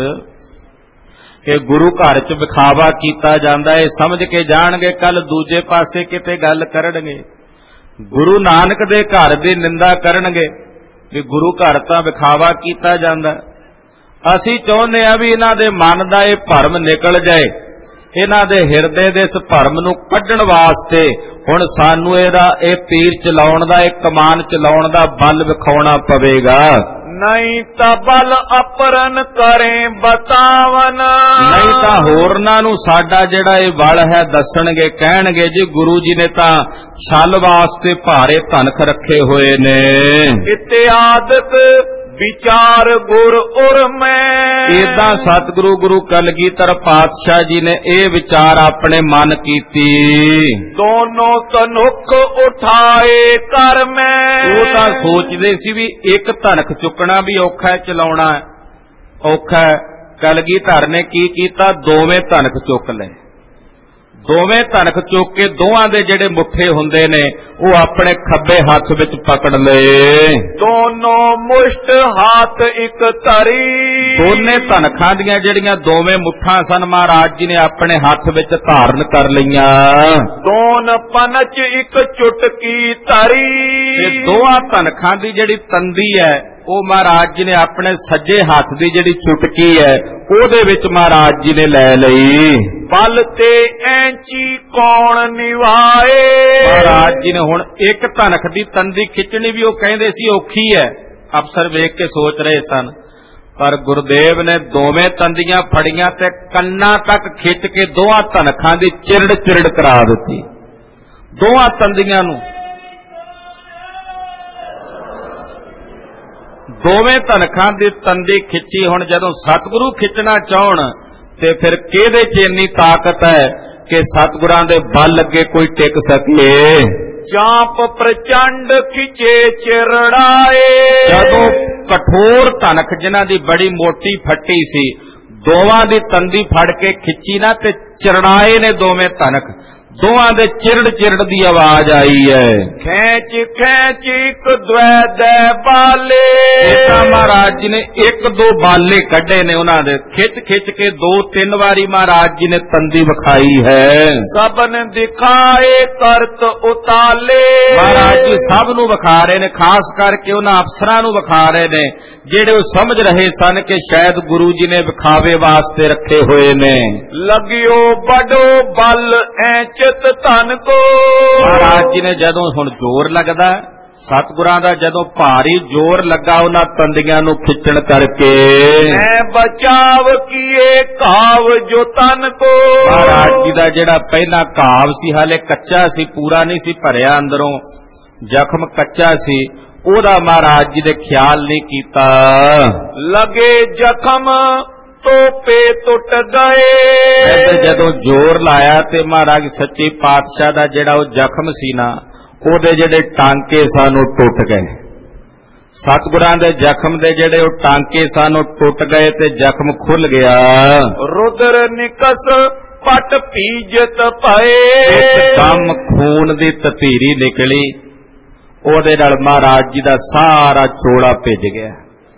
ਕਿ ਗੁਰੂ ਘਰ 'ਚ ਵਿਖਾਵਾ ਕੀਤਾ ਜਾਂਦਾ, ਇਹ ਸਮਝ ਕੇ ਜਾਣਗੇ ਕੱਲ ਦੂਜੇ ਪਾਸੇ ਕਿਤੇ ਗੱਲ ਕਰਨਗੇ, ਗੁਰੂ ਨਾਨਕ ਦੇ ਘਰ ਦੀ ਨਿੰਦਾ ਕਰਨਗੇ ਵੀ ਗੁਰੂ ਘਰ ਤਾਂ ਵਿਖਾਵਾ ਕੀਤਾ ਜਾਂਦਾ। ਅਸੀਂ ਚਾਹੁੰਦੇ ਆ ਵੀ ਇਹਨਾਂ ਦੇ ਮਨ ਦਾ ਇਹ ਭਰਮ ਨਿਕਲ ਜਾਏ, ਇਹਨਾਂ ਦੇ ਹਿਰਦੇ ਦੇ ਇਸ ਭਰਮ ਨੂੰ ਕੱਢਣ ਵਾਸਤੇ ਹੁਣ ਸਾਨੂੰ ਇਹ ਤੀਰ ਚਲਾਉਣ ਦਾ, ਇਹ ਕਮਾਨ ਚਲਾਉਣ ਦਾ ਬਲ ਵਿਖਾਉਣਾ ਪਵੇਗਾ। ਨਹੀਂ ਤਾਂ ਬਲ ਅਪਰਨ ਕਰੇ ਬਤਾਵਨ, ਨਹੀਂ ਤਾਂ ਹੋਰਨਾਂ ਨੂੰ ਸਾਡਾ ਜਿਹੜਾ ਇਹ ਬਲ ਹੈ ਦੱਸਣਗੇ, ਕਹਿਣਗੇ ਜੀ ਗੁਰੂ ਜੀ ਨੇ ਤਾਂ ਛਲ ਵਾਸਤੇ ਭਾਰੇ ਧਨਖ ਰੱਖੇ ਹੋਏ ਨੇ। ਇਤਿਆਦਿਕ ਵਿਚਾਰ ਗੁਰ ਉਰ ਮੈਂ, ਏਦਾਂ ਸਤਿਗੁਰੂ ਗੁਰੂ ਕਲਗੀਧਰ ਪਾਤਸ਼ਾਹ ਜੀ ਨੇ ਇਹ ਵਿਚਾਰ ਆਪਣੇ ਮਨ ਕੀਤੀ। ਦੋਨੋਂ ਤਨੁਖ ਉਠਾਏ ਕਰ ਮੈਂ, ਉਹ ਤਾਂ ਸੋਚਦੇ ਸੀ ਵੀ ਇੱਕ ਧਨਖ ਚੁੱਕਣਾ ਵੀ ਔਖਾ ਹੈ, ਚਲਾਉਣਾ ਔਖਾ ਹੈ। ਕਲਗੀਧਰ ਨੇ ਕੀ ਕੀਤਾ, ਦੋਵੇਂ ਧਨਖ ਚੁੱਕ ਲਏ। ਦੋਵੇਂ ਧਨਖ ਚੁੱਕ ਕੇ ਦੋਵਾਂ ਦੇ ਜਿਹੜੇ ਮੁੱਠੇ ਹੁੰਦੇ ਨੇ ਉਹ ਆਪਣੇ ਖੱਬੇ ਹੱਥ ਵਿੱਚ ਪਕੜ ਲਏ। ਦੋਨੋਂ ਮੁਸ਼ਟ ਹੱਥ ਇੱਕ ਧਰੀ, ਦੋਨੇ ਧਨਖਾਂ ਦੀਆਂ ਜਿਹੜੀਆਂ ਦੋਵੇਂ ਮੁੱਠਾਂ ਸਨ ਮਹਾਰਾਜ ਜੀ ਨੇ ਆਪਣੇ ਹੱਥ ਵਿੱਚ ਧਾਰਨ ਕਰ ਲਈਆਂ। ਦੋਨ ਪਨਚ ਇੱਕ ਚੁਟਕੀ ਧਰੀ, ਇਹ ਦੋਹਾਂ ਧਨਖਾਂ ਦੀ ਜਿਹੜੀ ਤੰਦੀ ਹੈ ਉਹ ਮਹਾਰਾਜ ਜੀ ਨੇ ਆਪਣੇ ਸੱਜੇ ਹੱਥ ਦੀ ਜਿਹੜੀ ਚੁਟਕੀ ਹੈ ਉਹਦੇ ਵਿੱਚ ਮਹਾਰਾਜ ਜੀ ਨੇ ਲੈ ਲਈ। ਬਲ ਤੇ ਐਂਚੀ ਕੌਣ ਨਿਭਾਏ, ਮਹਾਰਾਜ ਜੀ ਨੇ ਹੁਣ ਇੱਕ ਧਨਖ ਦੀ ਤੰਦੀ ਖਿੱਚਣੀ ਵੀ ਉਹ ਕਹਿੰਦੇ ਸੀ ਔਖੀ ਹੈ, ਅਫਸਰ ਵੇਖ ਕੇ ਸੋਚ ਰਹੇ ਸਨ, ਪਰ ਗੁਰਦੇਵ ਨੇ ਦੋਵੇਂ ਤੰਦੀਆਂ ਫੜੀਆਂ ਤੇ ਕੰਨਾਂ ਤੱਕ ਖਿੱਚ ਕੇ ਦੋਹਾਂ ਧਨਖਾਂ ਦੀ ਚਿਰੜ ਕਰਾ ਦਿੱਤੀ। ਦੋਹਾਂ ਤੰਦੀਆਂ ਨੂੰ ਦੋਵੇਂ ਧਨਖਾਂ ਦੀ ਤੰਦੀ ਖਿੱਚੀ। ਹੁਣ ਜਦੋਂ ਸਤਿਗੁਰੂ ਖਿੱਚਣਾ ਚਾਹਣ ਤੇ ਫਿਰ ਕਿਹਦੇ 'ਚ ਇੰਨੀ ਤਾਕਤ ਹੈ कि सतगुरां दे बल अगे कोई टिक सके। चाप प्रचंड खिचे चिरड़ाए। जदों कठोर तनख जिन्हां दी बड़ी मोटी फट्टी सी, दोवां दी तंदी फड़ के खिची ना ते चिरड़ाए ने दोवें तनख, दोवां दे चिरड़ चिरड़ दी आवाज आई है। खेच खेच एक द्वै दे बाले। महाराज जी ने एक दो बाले कढ़े ने, उन्हां दे खिच खिच के दो तीन वारी महाराज जी ने तंदी विखाई है। सबन दिखाए करत उताले। महाराज जी सब नूं विखा रहे ने, खास करके उन्हां अफसरां नूं विखा रहे ने जेड़े समझ रहे सन कि शायद गुरु जी ने विखावे वास्ते रखे हुए ने। लगियो बड़ो बल ऐ धन को। महाराज जी ने जदों हुण जोर लगदा, सतगुरां दा जदों भारी जोर लगा उन्हां तंदियां नूं खिचण करके, मैं बचाव किए काव जो तन को। महाराज जी दा जिहड़ा पहला काव सी हाले कच्चा सी, पूरा नहीं सी भरिया, अंदरों जख्म कच्चा सी, ओदा महाराज जी ने ख्याल नहीं कीता। लगे जख्म तोपे टुट गए। जदों जोर लाया ते महाराज सच्चे पातशाह दा जिहड़ा ओ जख्म सी ना, ओदे जिहड़े टांके सन ओ टुट गए। सतगुरां दे जख्म दे जिहड़े ओ टांके सन ओ टुट गए ते जख्म खुल गया। रुद्र निकस पट पीजत पए। एकदम खून दी ततीरी निकली, ओदे नाल महाराज जी दा सारा चोड़ा भिज गया।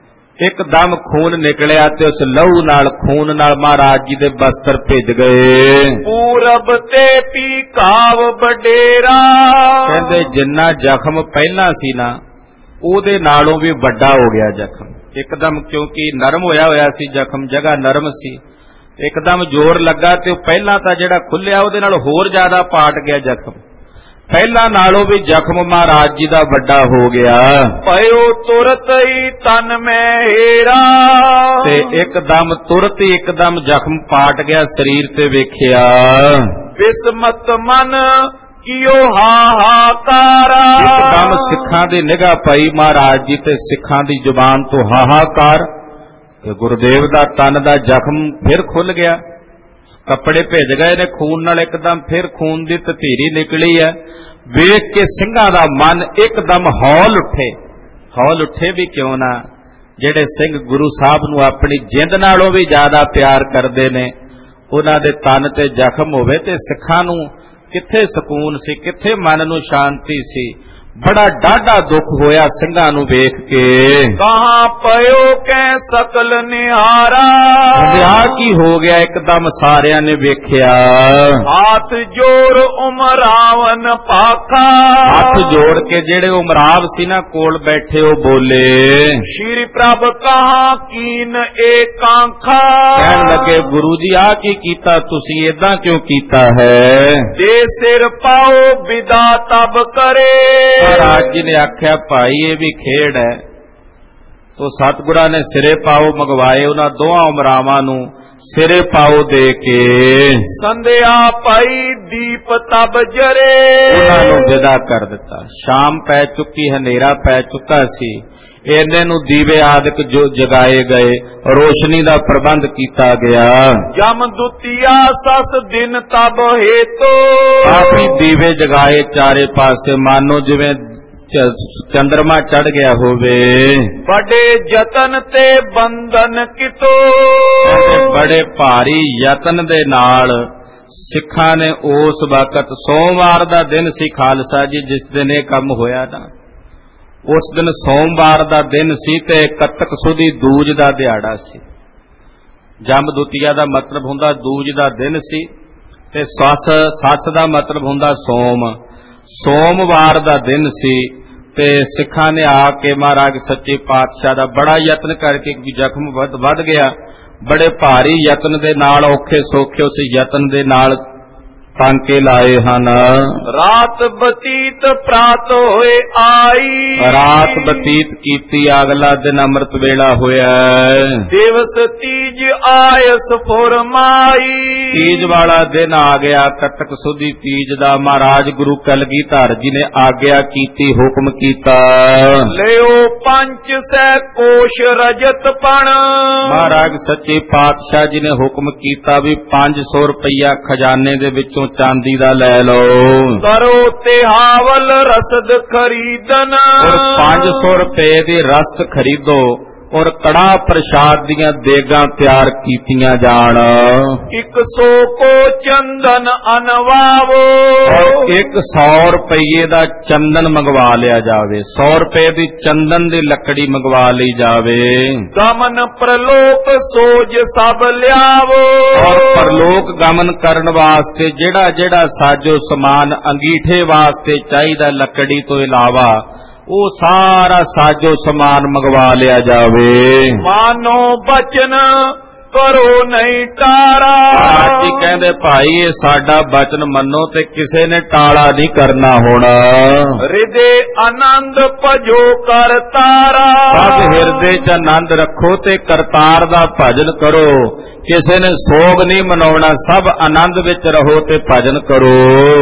एकदम खून निकलिया ते उस लहू नाल खून नाल महाराज जी दे बस्तर भिज गए। पूरब ते पी काव बडेरा। कहंदे जिन्ना जख्म पहला सी ना, ओदे नालों भी वड्डा हो गया जख्म एकदम, क्योंकि नरम होया होया सी जख्म, जगह नरम सी, एकदम जोर लगा ते पहला तां जिहड़ा खुलिया ओदे नाल होर ज्यादा पाट गया जख्म। पहला नालों भी जख्म महाराज जी दा वड्डा हो गया। पयो तुरत ही तन में हेरा। ते एकदम तुरत ही एकदम जख्म पाट गया शरीर ते वेखिया। बिस्मत मन कियो हाहाकारा। एकदम सिखां दी निगाह पई महाराज जी ते सिखां दी जुबान तो हाहाकार कि गुरुदेव दा तन दा जख्म फिर खुल गया, कपड़े भिज गए ने खून नाल, एकदम फिर खून दी ततीरी निकली है। वेख के सिंघां दा मन एकदम हौल उठे भी क्यों ना, जेड़े सिंह गुरु साहब नूं अपनी जिंद नालों भी ज्यादा प्यार करदे ने, उन्हां दे तन ते जख्म होवे ते सिखां नूं किथे सकून सी, किथे मन नूं शांति सी। बड़ा डाढ़ा दुख होया सिंघां नूं वेख के। कहां पयो कै सकल निहारा। की हो गया एकदम सारियां ने वेख्या। हाथ जोड़ उमरावन पाखा। हाथ जोड़ के जेड़े उमराव सी ना कोल बैठे हो बोले, श्री प्रभ कहां कीन एकांखा। कहन लगे गुरु जी आ की कीता तुसी, इदां क्यों कीता है? दे सिर पाओ विदा तब करे। महाराज जी ने आख्या भाई ये भी खेड है, तो सतगुरां ने सिरे पाओ मंगवाए, उन्हां दोवां उमरावां नूं सिरे पाओ दे के संध्या पाई दीप तब जरे। उन्हां नूं विदा कर दिता। शाम पै चुकी, हनेरा पै चुका सी, इन्ने नूं दीवे आदि जो जगाए गए, रोशनी दा प्रबंध कीता गया। जम दुतिया सस दिन तब हेतो। काफी दीवे जगाए चारे पासे, मानो जिवें चंद्रमा चढ़ गया होवे। बड़े जतन ते बंधन कितो। बड़े भारी यतन दे नाल सिखां ने उस वक्त, सोमवार दा दिन सी खालसा जी जिस दिन ये काम होया ना, उस दिन सोमवार दा दिन सी ते कतक सुधी दूज दा दिहाड़ा सी। जम दुतिया दा मतलब हुंदा दूज दा दिन सी, ते सस दा मतलब हुंदा सोम। सोमवार दा दिन सी ते सिखां ने आके महाराज सच्चे पातशाह दा बड़ा यत्न करके जख्म वध गया, बड़े भारी यत्न दे नाल औखे सौखे उस यत्न दे नाल ਟਾਂਕੇ ਲਾਏ ਹਨ। ਰਾਤ ਬਤੀਤ ਪ੍ਰਾਤ ਹੋਏ ਆਈ, ਰਾਤ ਬਤੀਤ ਕੀਤੀ ਅਗਲਾ ਦਿਨ ਅੰਮ੍ਰਿਤ ਵੇਲਾ ਹੋਇਆ। ਦਿਵਸ ਤੀਜ ਆਇਸ ਫੁਰਮਾਈ, ਤੀਜ ਵਾਲਾ ਦਿਨ ਆ ਗਿਆ, ਕੱਤਕ ਸੁਦੀ ਤੀਜ ਦਾ। ਮਹਾਰਾਜ ਗੁਰੂ ਕਲਗੀਧਰ ਜੀ ਨੇ ਆਗਿਆ ਕੀਤੀ, ਹੁਕਮ ਕੀਤਾ, ਲਿਓ ਪੰਜ ਸੈ ਕੋਸ਼ ਰਜਤ ਪਣ। ਮਹਾਰਾਜ ਸੱਚੇ ਪਾਤਸ਼ਾਹ ਜੀ ਨੇ ਹੁਕਮ ਕੀਤਾ ਵੀ 500 ਰੁਪਇਆ ਖਜ਼ਾਨੇ ਦੇ ਵਿੱਚੋਂ ਚਾਂਦੀ ਦਾ ਲੈ ਲਓ। ਕਰੋ ਤਿਹਾਵਲ ਰਸਦ ਖਰੀਦਨ, ਔਰ 500 ਰੁਪਏ ਦੀ ਰਸਦ ਖਰੀਦੋ ਔਰ ਕੜਾਹ ਪ੍ਰਸ਼ਾਦ ਦੀਆਂ ਦੇਗਾਂ ਤਿਆਰ ਕੀਤੀਆਂ ਜਾਣ। 100 ਕੋ ਚੰਦਨ ਅਨਵਾਵੋ, ਔਰ 100 ਰੁਪਏ ਦਾ ਚੰਦਨ ਮੰਗਵਾ ਲਿਆ ਜਾਵੇ। 100 ਰੁਪਏ ਦੀ ਚੰਦਨ ਦੀ ਲੱਕੜੀ ਮੰਗਵਾ ਲਈ ਜਾਵੇ। ਗਮਨ ਪ੍ਰਲੋਕ ਸੋਜ ਸਭ ਲਿਆਵੋ, ਔਰ ਪਰਲੋਕ ਗਮਨ ਕਰਨ ਵਾਸਤੇ ਜਿਹੜਾ ਜਿਹੜਾ ਸਾਜੋ ਸਮਾਨ ਅੰਗੀਠੇ ਵਾਸਤੇ ਚਾਹੀਦਾ ਲੱਕੜੀ ਤੋਂ ਇਲਾਵਾ ਉਹ ਸਾਰਾ ਸਾਜੋ ਸਮਾਨ ਮੰਗਵਾ ਲਿਆ ਜਾਵੇ। ਮਾਨੋ ਬਚਨ ਕਰੋ ਨਹੀਂ ਟਾਰਾ। ਮਹਾਰਾਜ ਜੀ ਕਹਿੰਦੇ ਭਾਈ ਇਹ ਸਾਡਾ ਬਚਨ ਮੰਨੋ ਤੇ ਕਿਸੇ ਨੇ ਟਾਲਾ ਨਹੀਂ ਕਰਨਾ ਹੋਣਾ। ਹਿਰਦੇ ਆਨੰਦ ਭਜੋ ਕਰਤਾਰਾ, ਸਭ ਹਿਰਦੇ 'ਚ ਆਨੰਦ ਰੱਖੋ ਤੇ ਕਰਤਾਰ ਦਾ ਭਜਨ ਕਰੋ। ਕਿਸੇ ਨੇ ਸੋਗ ਨਹੀਂ ਮਨਾਉਣਾ, ਸਭ ਆਨੰਦ ਵਿੱਚ ਰਹੋ ਤੇ ਭਜਨ ਕਰੋ।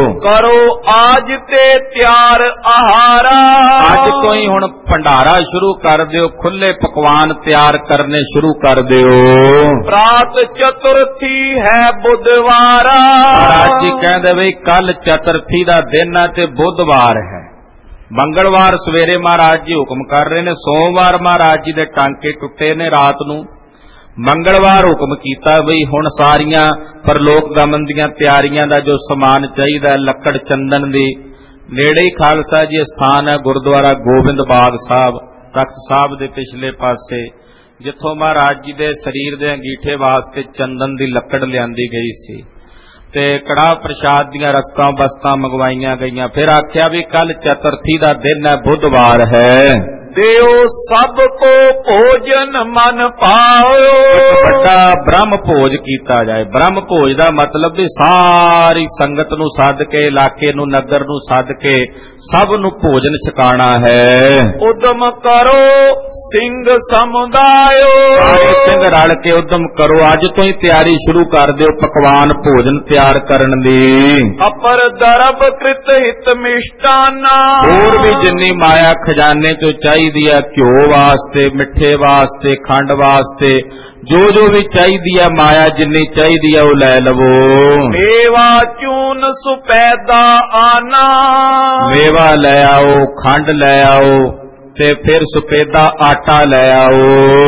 ਕਰੋ ਆਜ ਤੇ ਤਿਆਰ ਆਹਾਰਾ, ਅੱਜ ਤੋਂ ਹੀ ਹੁਣ ਭੰਡਾਰਾ ਸ਼ੁਰੂ ਕਰ ਦਿਓ, ਖੁੱਲੇ ਪਕਵਾਨ ਤਿਆਰ ਕਰਨੇ ਸ਼ੁਰੂ ਕਰ ਦਿਓ। ਪ੍ਰਾਤ ਚਤੁਰਥੀ ਹੈ ਬੁੱਧਵਾਰਾ। ਮਹਾਰਾਜ ਜੀ ਕਹਿੰਦੇ ਬਈ ਕੱਲ ਚਤੁਰਥੀ ਦਾ ਦਿਨ ਹੈ ਤੇ ਬੁੱਧਵਾਰ ਹੈ। ਮੰਗਲਵਾਰ ਸਵੇਰੇ ਮਹਾਰਾਜ ਜੀ ਹੁਕਮ ਕਰ ਰਹੇ ਨੇ, ਸੋਮਵਾਰ ਮਹਾਰਾਜ ਜੀ ਦੇ ਟਾਂਕੇ ਟੁੱਟੇ ਨੇ ਰਾਤ ਨੂੰ। ਮੰਗਲਵਾਰ ਹੁਕਮ ਕੀਤਾ ਬਈ ਹੁਣ ਸਾਰੀਆਂ ਪਰਲੋਕ ਗਮਨ ਦੀਆਂ ਤਿਆਰੀਆਂ ਦਾ ਜੋ ਸਮਾਨ ਚਾਹੀਦਾ, ਲੱਕੜ ਚੰਦਨ ਦੀ, ਨੇੜੇ ਹੀ ਖਾਲਸਾ ਜੀ ਸਥਾਨ ਹੈ ਗੁਰਦੁਆਰਾ ਗੋਬਿੰਦ ਬਾਗ ਸਾਹਿਬ, ਤਖਤ ਸਾਹਿਬ ਦੇ ਪਿਛਲੇ ਪਾਸੇ, ਜਿੱਥੋਂ ਮਹਾਰਾਜ ਜੀ ਦੇ ਸਰੀਰ ਦੇ ਅੰਗੀਠੇ ਵਾਸਤੇ ਚੰਦਨ ਦੀ ਲੱਕੜ ਲਿਆਂਦੀ ਗਈ ਸੀ ਤੇ ਕੜਾਹ ਪ੍ਰਸ਼ਾਦ ਦੀਆਂ ਰਸਤਾਂ ਬਸਤਾਂ ਮੰਗਵਾਈਆਂ ਗਈਆਂ। ਫਿਰ ਆਖਿਆ ਵੀ ਕੱਲ ਚਤੁਰਥੀ ਦਾ ਦਿਨ ਹੈ, ਬੁੱਧਵਾਰ ਹੈ। ਦਿਓ ਸਭ ਕੋ ਭੋਜਨ ਮਨ ਪਾਓ, ਵੱਡਾ ਬ੍ਰਹਮ ਭੋਜ ਕੀਤਾ ਜਾਏ। ਬ੍ਰਹਮ ਭੋਜ ਦਾ ਮਤਲਬ ਵੀ ਸਾਰੀ ਸੰਗਤ ਨੂੰ ਸੱਦ ਕੇ, ਇਲਾਕੇ ਨੂੰ, ਨਗਰ ਨੂੰ ਸੱਦ ਕੇ ਸਭ ਨੂੰ ਭੋਜਨ ਛਕਾਣਾ ਹੈ। ਉਦਮ ਕਰੋ ਸਿੰਘ ਸਮੁਦਾਇਓ, ਸਾਰੇ ਸਿੰਘ ਰਲ ਕੇ ਉਦਮ ਕਰੋ, ਅੱਜ ਤੋਂ ਹੀ ਤਿਆਰੀ ਸ਼ੁਰੂ ਕਰ ਦਿਓ ਪਕਵਾਨ ਭੋਜਨ ਤਿਆਰ ਕਰਨ ਦੀ। ਅਪਰ ਦਰਬ ਕ੍ਰਿਤ ਹਿਤ ਮਿਸ਼ਟਾਨਾ, ਹੋਰ ਵੀ ਜਿੰਨੀ ਮਾਇਆ ਖਜ਼ਾਨੇ ਚੋਂ ਚਾਹੀਦੀ ਹੈ, ਘਿਓ ਵਾਸਤੇ, ਮਿੱਠੇ ਵਾਸਤੇ, ਖੰਡ ਵਾਸਤੇ, ਜੋ ਜੋ ਵੀ ਚਾਹੀਦੀ ਹੈ ਮਾਇਆ ਜਿੰਨੀ ਚਾਹੀਦੀ ਹੈ ਉਹ ਲੈ ਲਵੋ। ਮੇਵਾ ਚੂਨ ਸੁਪੈਦਾ ਆਨਾ, ਮੇਵਾ ਲੈ ਆਓ, ਖੰਡ ਲੈ ਆਓ ਤੇ ਫਿਰ ਸੁਪੇਦਾ ਆਟਾ ਲੈ ਆਓ।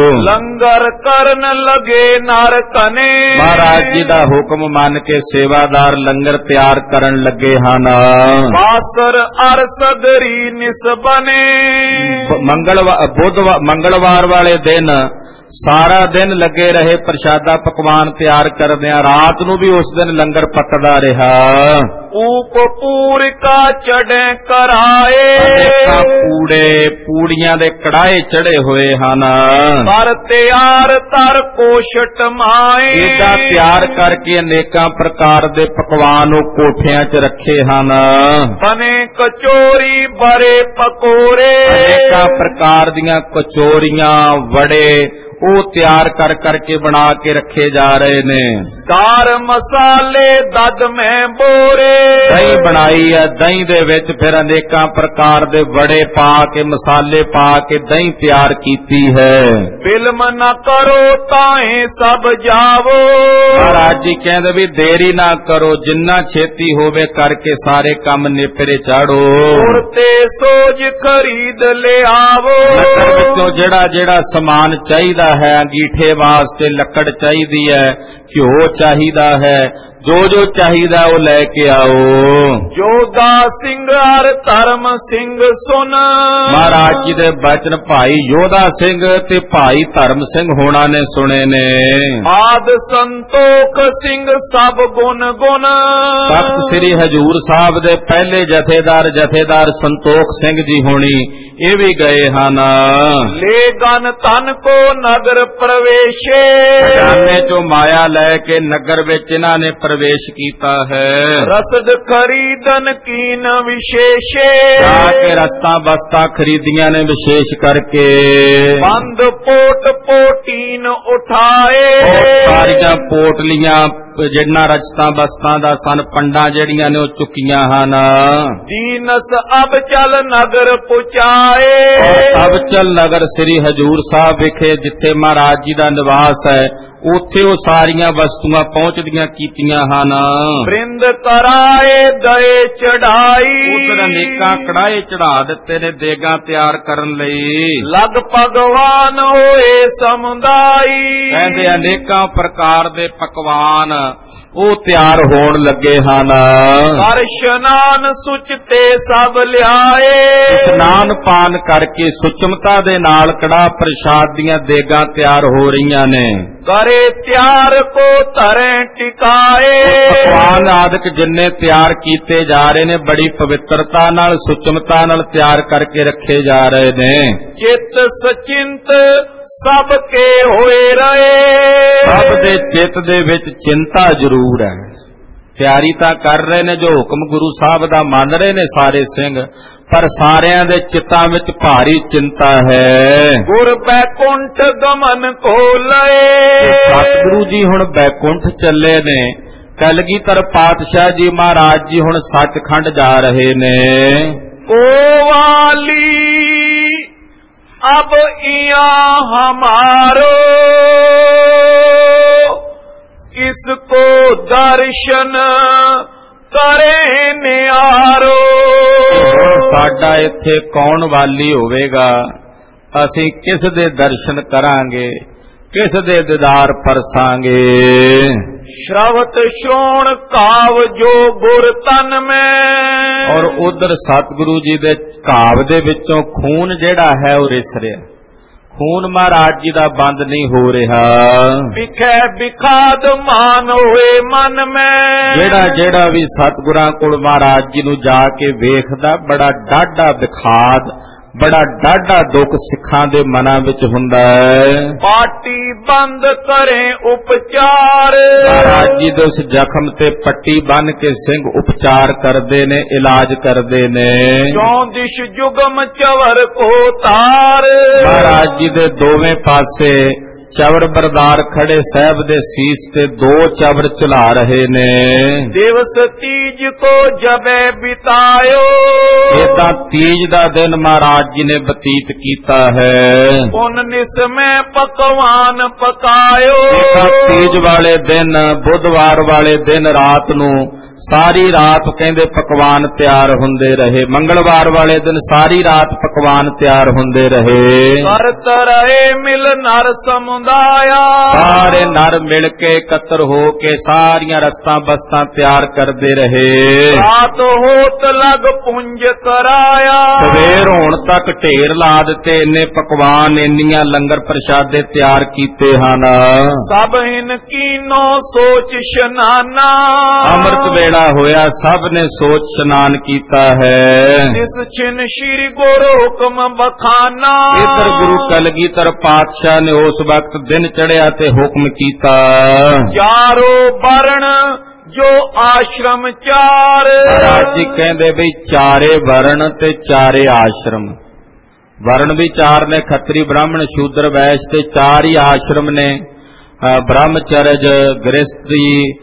ਲੰਗਰ ਕਰਨ ਲਗੇ ਨਰ ਕਨੇ, ਮਹਾਰਾਜ ਜੀ ਦਾ ਹੁਕਮ ਮੰਨ ਕੇ ਸੇਵਾਦਾਰ ਲੰਗਰ ਤਿਆਰ ਕਰਨ ਲੱਗੇ ਹਨ। ਬਾਸਰ ਅਰ ਸਗਰੀ ਨਿਸਬਨੇ, ਮੰਗਲਵਾਰ ਵਾਲੇ ਦਿਨ ਸਾਰਾ ਦਿਨ ਲੱਗੇ ਰਹੇ ਪ੍ਰਸ਼ਾਦਾ ਪਕਵਾਨ ਤਿਆਰ ਕਰਦਿਆਂ। ਰਾਤ ਨੂੰ ਵੀ ਉਸ ਦਿਨ ਲੰਗਰ ਪੱਕਦਾ ਰਿਹਾ। ਊਪ ਪੂਰਿਕਾ ਚੜੇ ਕਰਾਏ, ਪੂੜੀਆਂ ਦੇ ਕੜਾਏ ਚੜੇ ਹੋਏ ਹਨ। ਪਰ ਤਿਆਰ ਤਰ ਕੋਸ਼ਟ ਮਾਏ, ਇਹਦਾ ਤਿਆਰ ਕਰਕੇ ਅਨੇਕਾਂ ਪ੍ਰਕਾਰ ਦੇ ਪਕਵਾਨ ਉਹ ਕੋਠਿਆਂ 'ਚ ਰੱਖੇ ਹਨ। ਬਨੇ ਕਚੋਰੀ ਬਰੇ ਪਕੌੜੇ, ਅਨੇਕਾਂ ਪ੍ਰਕਾਰ ਦੀਆਂ ਕਚੋਰੀਆਂ, ਵੜੇ ਉਹ ਤਿਆਰ ਕਰ ਕਰਕੇ ਬਣਾ ਕੇ ਰੱਖੇ ਜਾ ਰਹੇ ਨੇ। ਦਾਰ ਮਸਾਲੇ ਦਦ ਮੈਂ ਬੋਰੇ, ਦਹੀਂ ਬਣਾਈ ਹੈ, ਦਹੀਂ ਦੇ ਵਿੱਚ ਫਿਰ ਅਨੇਕਾਂ ਪ੍ਰਕਾਰ ਦੇ ਵੜੇ ਪਾ ਕੇ, ਮਸਾਲੇ ਪਾ ਕੇ ਦਹੀਂ ਤਿਆਰ ਕੀਤੀ ਹੈ। ਬਿਲਮ ਨਾ ਕਰੋ ਤਾਏ ਸਭ ਜਾਵੋ, ਮਹਾਰਾਜ ਜੀ ਕਹਿੰਦੇ ਵੀ ਦੇਰੀ ਨਾ ਕਰੋ, ਜਿੰਨਾ ਛੇਤੀ ਹੋਵੇ ਕਰਕੇ ਸਾਰੇ ਕੰਮ ਨੇਪਰੇ ਚਾੜੋ। ਤੇ ਸੋਜ ਖਰੀਦ ਲਿਆਵੋ, ਨਗਰ ਵਿੱਚੋਂ ਜਿਹੜਾ ਜਿਹੜਾ ਸਮਾਨ ਚਾਹੀਦਾ ਹੈ, ਅੰਗੀਠੇ ਵਾਸਤੇ ਲੱਕੜ ਚਾਹੀਦੀ ਹੈ, ਘਿਓ ਚਾਹੀਦਾ ਹੈ, ਜੋ ਜੋ ਚਾਹੀਦਾ ਉਹ ਲੈ ਕੇ ਆਓ। ਜੋਦਾ ਸਿੰਘ ਹਰ ਧਰਮ ਸਿੰਘ ਸੁਨ, ਮਹਾਰਾਜ ਜੀ ਦੇ ਬਚਨ ਭਾਈ ਯੋਧਾ ਸਿੰਘ ਤੇ ਭਾਈ ਧਰਮ ਸਿੰਘ ਹੋਣਾ ਨੇ ਸੁਣੇ ਨੇ। ਆਦ ਸੰਤੋਖ ਸਿੰਘ ਸਭ ਗੁਣ ਗੁਣ, ਤਖਤ ਸ੍ਰੀ ਹਜੂਰ ਸਾਹਿਬ ਦੇ ਪਹਿਲੇ ਜਥੇਦਾਰ ਸੰਤੋਖ ਸਿੰਘ ਜੀ ਹੋਣੀ ਇਹ ਵੀ ਗਏ ਹਨ। ਲੈ ਗਨ ਤਨ ਕੋ ਨਗਰ ਪ੍ਰਵੇਸ਼ੇ, ਖਜ਼ਾਨੇ ਚੋਂ ਮਾਇਆ ਲੈ ਕੇ ਨਗਰ ਵਿੱਚ ਇਹਨਾਂ ਨੇ प्रवेश कीता है। रसद खरीदन कीन विशेषे, जाके रस्ता बस्ता खरीदियां ने विशेष करके। बंद पोट पोटीन उठाए, सारियां पोटलियां जिन्ना रस्ता बस्तां दा सन पंडा जड़ियां ने ओ चुकियां हन। दीनस अब चल नगर पुचाए, अब चल नगर श्री हजूर साहब विखे जिथे महाराज जी दा निवास है उथे वो सारियां वस्तुआं पहुंचदियां कीतियां हन। बृंद कराए दए चढ़ाई, उधर अनेकां कड़ाए चढ़ा दिते ने देगां तैयार करन लई। लग भगवान होए समुदाई, कहंदे अनेकां प्रकार दे पकवान ਉਹ ਤਿਆਰ ਹੋਣ ਲੱਗੇ ਹਨ। ਕਰ ਇਸ਼ਨਾਨ ਸੁਚਤੇ ਸਭ ਲਿਆਏ, ਇਸ਼ਨਾਨ ਪਾਨ ਕਰਕੇ ਸੁਚਮਤਾ ਦੇ ਨਾਲ ਕੜਾ ਪ੍ਰਸ਼ਾਦ ਦੀਆਂ ਦੇਗਾਂ ਤਿਆਰ ਹੋ ਰਹੀਆਂ ਨੇ। ਕਰੇ ਤਿਆਰ ਕੋ ਧਰੇ ਟਿਕਾਏ, ਪਕਵਾਨ ਆਦਿਕ ਜਿੰਨੇ ਤਿਆਰ ਕੀਤੇ ਜਾ ਰਹੇ ਨੇ ਬੜੀ ਪਵਿੱਤਰਤਾ ਨਾਲ ਸੁਚਮਤਾ ਨਾਲ ਤਿਆਰ ਕਰਕੇ ਰੱਖੇ ਜਾ ਰਹੇ ਨੇ। ਚਿਤ ਸਚਿੰਤ ਸਭ ਕੇ ਹੋਏ ਰਹੇ, ਸਭ ਦੇ ਚਿੱਤ ਦੇ ਵਿੱਚ ਚਿੰਤਾ ਜ਼ਰੂਰ ਹੈ। ਤਿਆਰੀ ਤਾਂ ਕਰ ਰਹੇ ਨੇ ਜੋ ਹੁਕਮ ਗੁਰੂ ਸਾਹਿਬ ਦਾ ਮੰਨ ਰਹੇ ਨੇ ਸਾਰੇ ਸਿੰਘ, ਪਰ ਸਾਰਿਆਂ ਦੇ ਚਿੱਤਾਂ ਵਿੱਚ ਭਾਰੀ ਚਿੰਤਾ ਹੈ। ਗੁਰ ਬੈਕੁੰਠ ਗਮਨ ਕੋ ਲਏ, ਸਤਿਗੁਰੂ ਜੀ ਹੁਣ ਬੈਕੁੰਠ ਚੱਲੇ ਨੇ। ਕਲਗੀਧਰ ਪਾਤਸ਼ਾਹ ਜੀ ਮਹਾਰਾਜ ਜੀ ਹੁਣ ਸੱਚਖੰਡ ਜਾ ਰਹੇ ਨੇ। ਓ ਵਾਲੀ अब इया हमारो, किसको दर्शन करे नियारो। साडा इत्थे कौन वाली होवेगा, असीं किस दे दर्शन करांगे, किस दे दीदार परसांगे। श्रवत श्रोण काव जो गुर तन में, और उधर सतगुरु जी दे काव दे विचों खून जेड़ा है वो रिस रिहा। खून महाराज जी दा बंद नहीं हो रहा। बिखे बिखाद मान होए मन में, जेड़ा जेड़ा भी सतगुरां कोल महाराज जी नूं जाके वेखदा बड़ा डाढा बिखाद बड़ा डाढा दुख सिखां दे मनां विच हुंदा है। पाटी बंद करें उपचार, महाराज जी दे उस जख्म ते पट्टी बन के सिंह उपचार करदे ने, इलाज करदे ने। चौदिश जुगम चवर को तार, महाराज जी दे दोवें पासे चवर बरदार खड़े साहब दे सीस ते दो चवर चला रहे ने। दिवस तीज को जबे बितायो, इदा तीज दा दिन महाराज जी ने बतीत कीता है। उन निस में पकवान पकायो, तीज वाले दिन बुधवार वाले दिन रात नू सारी रात कहंदे पकवान तैयार हुंदे रहे। मंगलवार वाले दिन सारी रात पकवान तैयार हुंदे रहे। करत रहे मिल नर समुदाया, सारे नर मिल के एकत्र हो के सारियां रस्तां बस्तां तैयार करदे रहे। रात होत लग पुंज कराया, सवेर होण तक ढेर ला दिते। इन्ने पकवान इन्नियां लंगर प्रशादे तैयार कीते हन। सब इन कीनो सोच शनाना, अमृत वेला होया सब ने सोच स्नान कीता है। जिस छिन श्री गुरु हुक्म बखाना, इधर गुरु कलगीधर पातशाह ने उस वक्त दिन चढ़िया ते हुक्म कीता। चारो वर्ण जो आश्रम चार, महाराज जी कहंदे बई चारे वर्ण ते चारे आश्रम। वर्ण भी चार ने, खत्री ब्राह्मण शूद्र वैश्य ते चार ही आश्रम ने। ब्रह्मचर्य गृहस्थी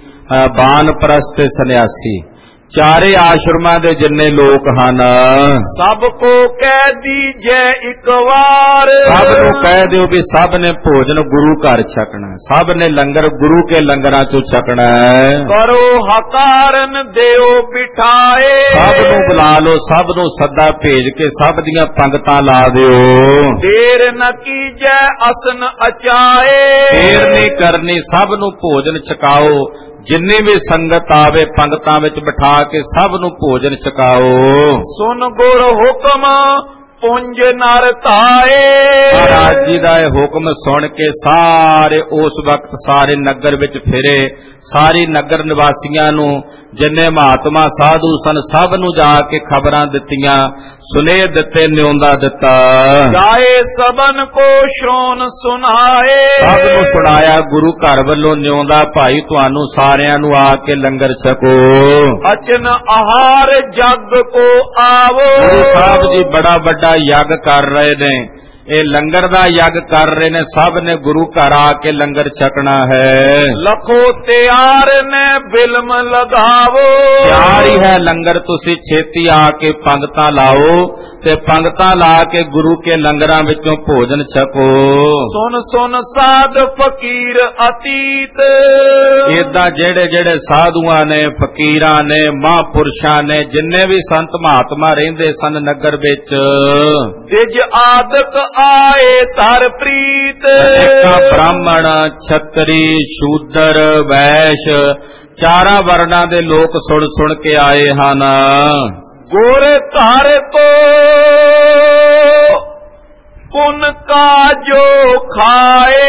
बानप्रस्थ सन्यासी चारे आश्रमां दे जिन्ने लोक हन, सबको कह दीजे एक बार, सब नूं कह दिओ भी सब ने भोजन गुरु घर छकना, सब ने लंगर गुरु के लंगरां चों छकना है। करो हकारन देओ बिठाए, सब नूं बुला लो, सब नूं सदा भेज के सब दियां पंगतां ला दिओ। देर न कीजे असन अचाए, देर नहीं करनी, सब नूं भोजन छकाओ। जिन्नी भी संगत आवे पंगतां विच बिठा के सब नूं भोजन छकाओ। सुन गुर हुक्म ਪੁੰਜ ਨਰ ਧਾਏ। ਮਹਾਰਾਜ ਜੀ ਦਾ ਇਹ ਹੁਕਮ ਸੁਣ ਕੇ ਸਾਰੇ ਉਸ ਵਕਤ ਸਾਰੇ ਨਗਰ ਵਿੱਚ ਫਿਰੇ। ਸਾਰੀ ਨਗਰ ਨਿਵਾਸੀਆਂ ਨੂੰ ਜਿੰਨੇ ਮਹਾਤਮਾ ਸਾਧੂ ਸਨ ਸਭ ਨੂੰ ਜਾ ਕੇ ਖਬਰਾਂ ਦਿੱਤੀਆਂ, ਸੁਨੇਹ ਦਿੱਤੇ, ਨਿਉਂਦਾ ਦਿੱਤਾ। ਜਾਏ ਸਬਨ ਕੋ ਸ਼੍ਰੋਣ ਸੁਨਾਏ। ਸਭ ਨੂੰ ਸੁਣਾਇਆ ਗੁਰੂ ਘਰ ਵੱਲੋਂ ਨਿਉਂਦਾ, ਭਾਈ ਤੁਹਾਨੂੰ ਸਾਰਿਆਂ ਨੂੰ ਆ ਕੇ ਲੰਗਰ ਛਕੋ। ਅਚਨ ਆਹਾਰ ਜਗ ਕੋ ਆਵੋ। ਗੁਰੂ ਸਾਹਿਬ ਜੀ ਬੜਾ ਵੱਡਾ ਯੱਗ ਕਰ ਰਹੇ ਨੇ, ਇਹ ਲੰਗਰ ਦਾ ਯੱਗ ਕਰ ਰਹੇ ਨੇ। ਸਭ ਨੇ ਗੁਰੂ ਘਰ ਆ ਕੇ ਲੰਗਰ ਛਕਣਾ ਹੈ। ਲਖੋ ਤਿਆਰ ਨੇ ਬਿਲਮ ਲਗਾਵੋ। ਤਿਆਰ ਹੀ ਹੈ ਲੰਗਰ, ਤੁਸੀਂ ਛੇਤੀ ਆ ਕੇ ਪੰਗਤਾਂ ਲਾਓ ਤੇ ਪੰਗਤਾਂ ਲਾ ਕੇ ਗੁਰੂ ਕੇ ਲੰਗਰਾਂ ਵਿੱਚੋਂ ਭੋਜਨ ਛਕੋ। ਸੁਨ ਸੁਨ ਸਾਧ ਫਕੀਰ ਅਤੀਤ। ਏਦਾਂ ਜਿਹੜੇ ਜਿਹੜੇ ਸਾਧੂਆਂ ਨੇ, ਫਕੀਰਾਂ ਨੇ, ਮਹਾਂਪੁਰਸ਼ਾਂ ਨੇ, ਜਿੰਨੇ ਵੀ ਸੰਤ ਮਹਾਤਮਾ ਰਹਿੰਦੇ ਸਨ ਨਗਰ ਵਿੱਚ, ਦਿਜ ਆਦਿਕ ਆਏ ਧਰ ਪ੍ਰੀਤ। ਬ੍ਰਾਹਮਣ, ਛਤਰੀ, ਸ਼ੂਦਰ, ਵੈਸ਼, ਚਾਰਾਂ ਵਰਣਾਂ ਦੇ ਲੋਕ ਸੁਣ ਸੁਣ ਕੇ ਆਏ ਹਨ। ਗੁਰ ਧਰ ਕੋ ਪੁਨ ਕਾ ਜੋ ਖਾਏ।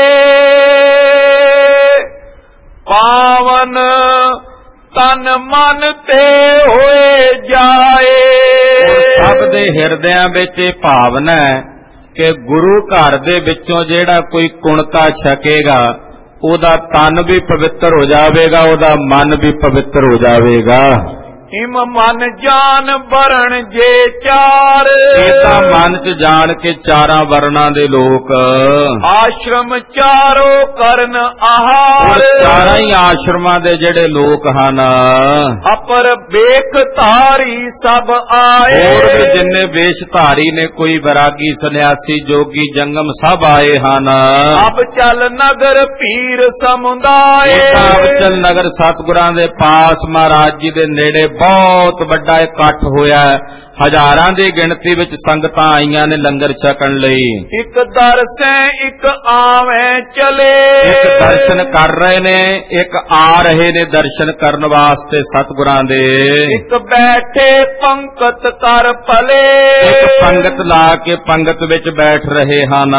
ਪਾਵਨ ਤਨ ਮਨ ਤੇ ਹੋਏ ਜਾਏ। ਸਭ ਦੇ ਹਿਰਦਿਆਂ ਵਿੱਚ ਇਹ ਭਾਵਨਾ ਹੈ ਕਿ ਗੁਰੂ ਘਰ ਦੇ ਵਿੱਚੋਂ ਜਿਹੜਾ ਕੋਈ ਕੁਣਤਾ ਛਕੇਗਾ ਉਹਦਾ ਤਨ ਵੀ ਪਵਿੱਤਰ ਹੋ ਜਾਵੇਗਾ, ਉਹਦਾ ਮਨ ਵੀ ਪਵਿੱਤਰ ਹੋ ਜਾਵੇਗਾ। ਹਿਮ ਮਨ ਜਾਨ ਵਰਣ ਜੇ ਚਾਰ। ਇਹਦਾ ਮਨ ਚ ਜਾਣ ਕੇ ਚਾਰਾਂ ਵਰਣਾਂ ਦੇ ਲੋਕ ਆਸ਼ਰਮ ਚਾਰੋ ਕਰਨ ਆਹਾਰ। ਚਾਰਾਂ ਹੀ ਆਸ਼ਰਮਾਂ ਦੇ ਜਿਹੜੇ ਲੋਕ ਹਨ, ਅਪਰ ਵੇਖ ਧਾਰੀ ਸਭ ਆਏ। ਹੋਰ ਵੀ ਜਿੰਨੇ ਵੇਸ਼ਧਾਰੀ ਨੇ, ਕੋਈ ਵੈਰਾਗੀ, ਸੰਨਿਆਸੀ, ਜੋਗੀ, ਜੰਗਮ ਸਭ ਆਏ ਹਨ। ਅਬ ਚੱਲ ਨਗਰ ਪੀਰ ਸਮੁਦਾਏ। ਅਬ ਚੱਲ ਨਗਰ ਸਤਿਗੁਰਾਂ ਦੇ ਪਾਸ ਮਹਾਰਾਜ ਜੀ ਦੇ ਨੇੜੇ ਬਹੁਤ ਵੱਡਾ ਇਕੱਠ ਹੋਇਆ। ਹਜ਼ਾਰਾਂ ਦੀ ਗਿਣਤੀ ਵਿੱਚ ਸੰਗਤਾਂ ਆਈਆਂ ਨੇ ਲੰਗਰ ਛਕਣ ਲਈ। ਇੱਕ ਦਰਸੈ ਇੱਕ ਆਵੇਂ ਚਲੇ। ਇੱਕ ਦਰਸ਼ਨ ਕਰ ਰਹੇ ਨੇ, ਇੱਕ ਆ ਰਹੇ ਨੇ ਦਰਸ਼ਨ ਕਰਨ ਵਾਸਤੇ ਸਤਿਗੁਰਾਂ ਦੇ। ਇੱਕ ਬੈਠੇ ਪੰਕਤ ਕਰ ਭਲੇ। ਇੱਕ ਪੰਗਤ ਲਾ ਕੇ ਪੰਗਤ ਵਿੱਚ ਬੈਠ ਰਹੇ ਹਨ।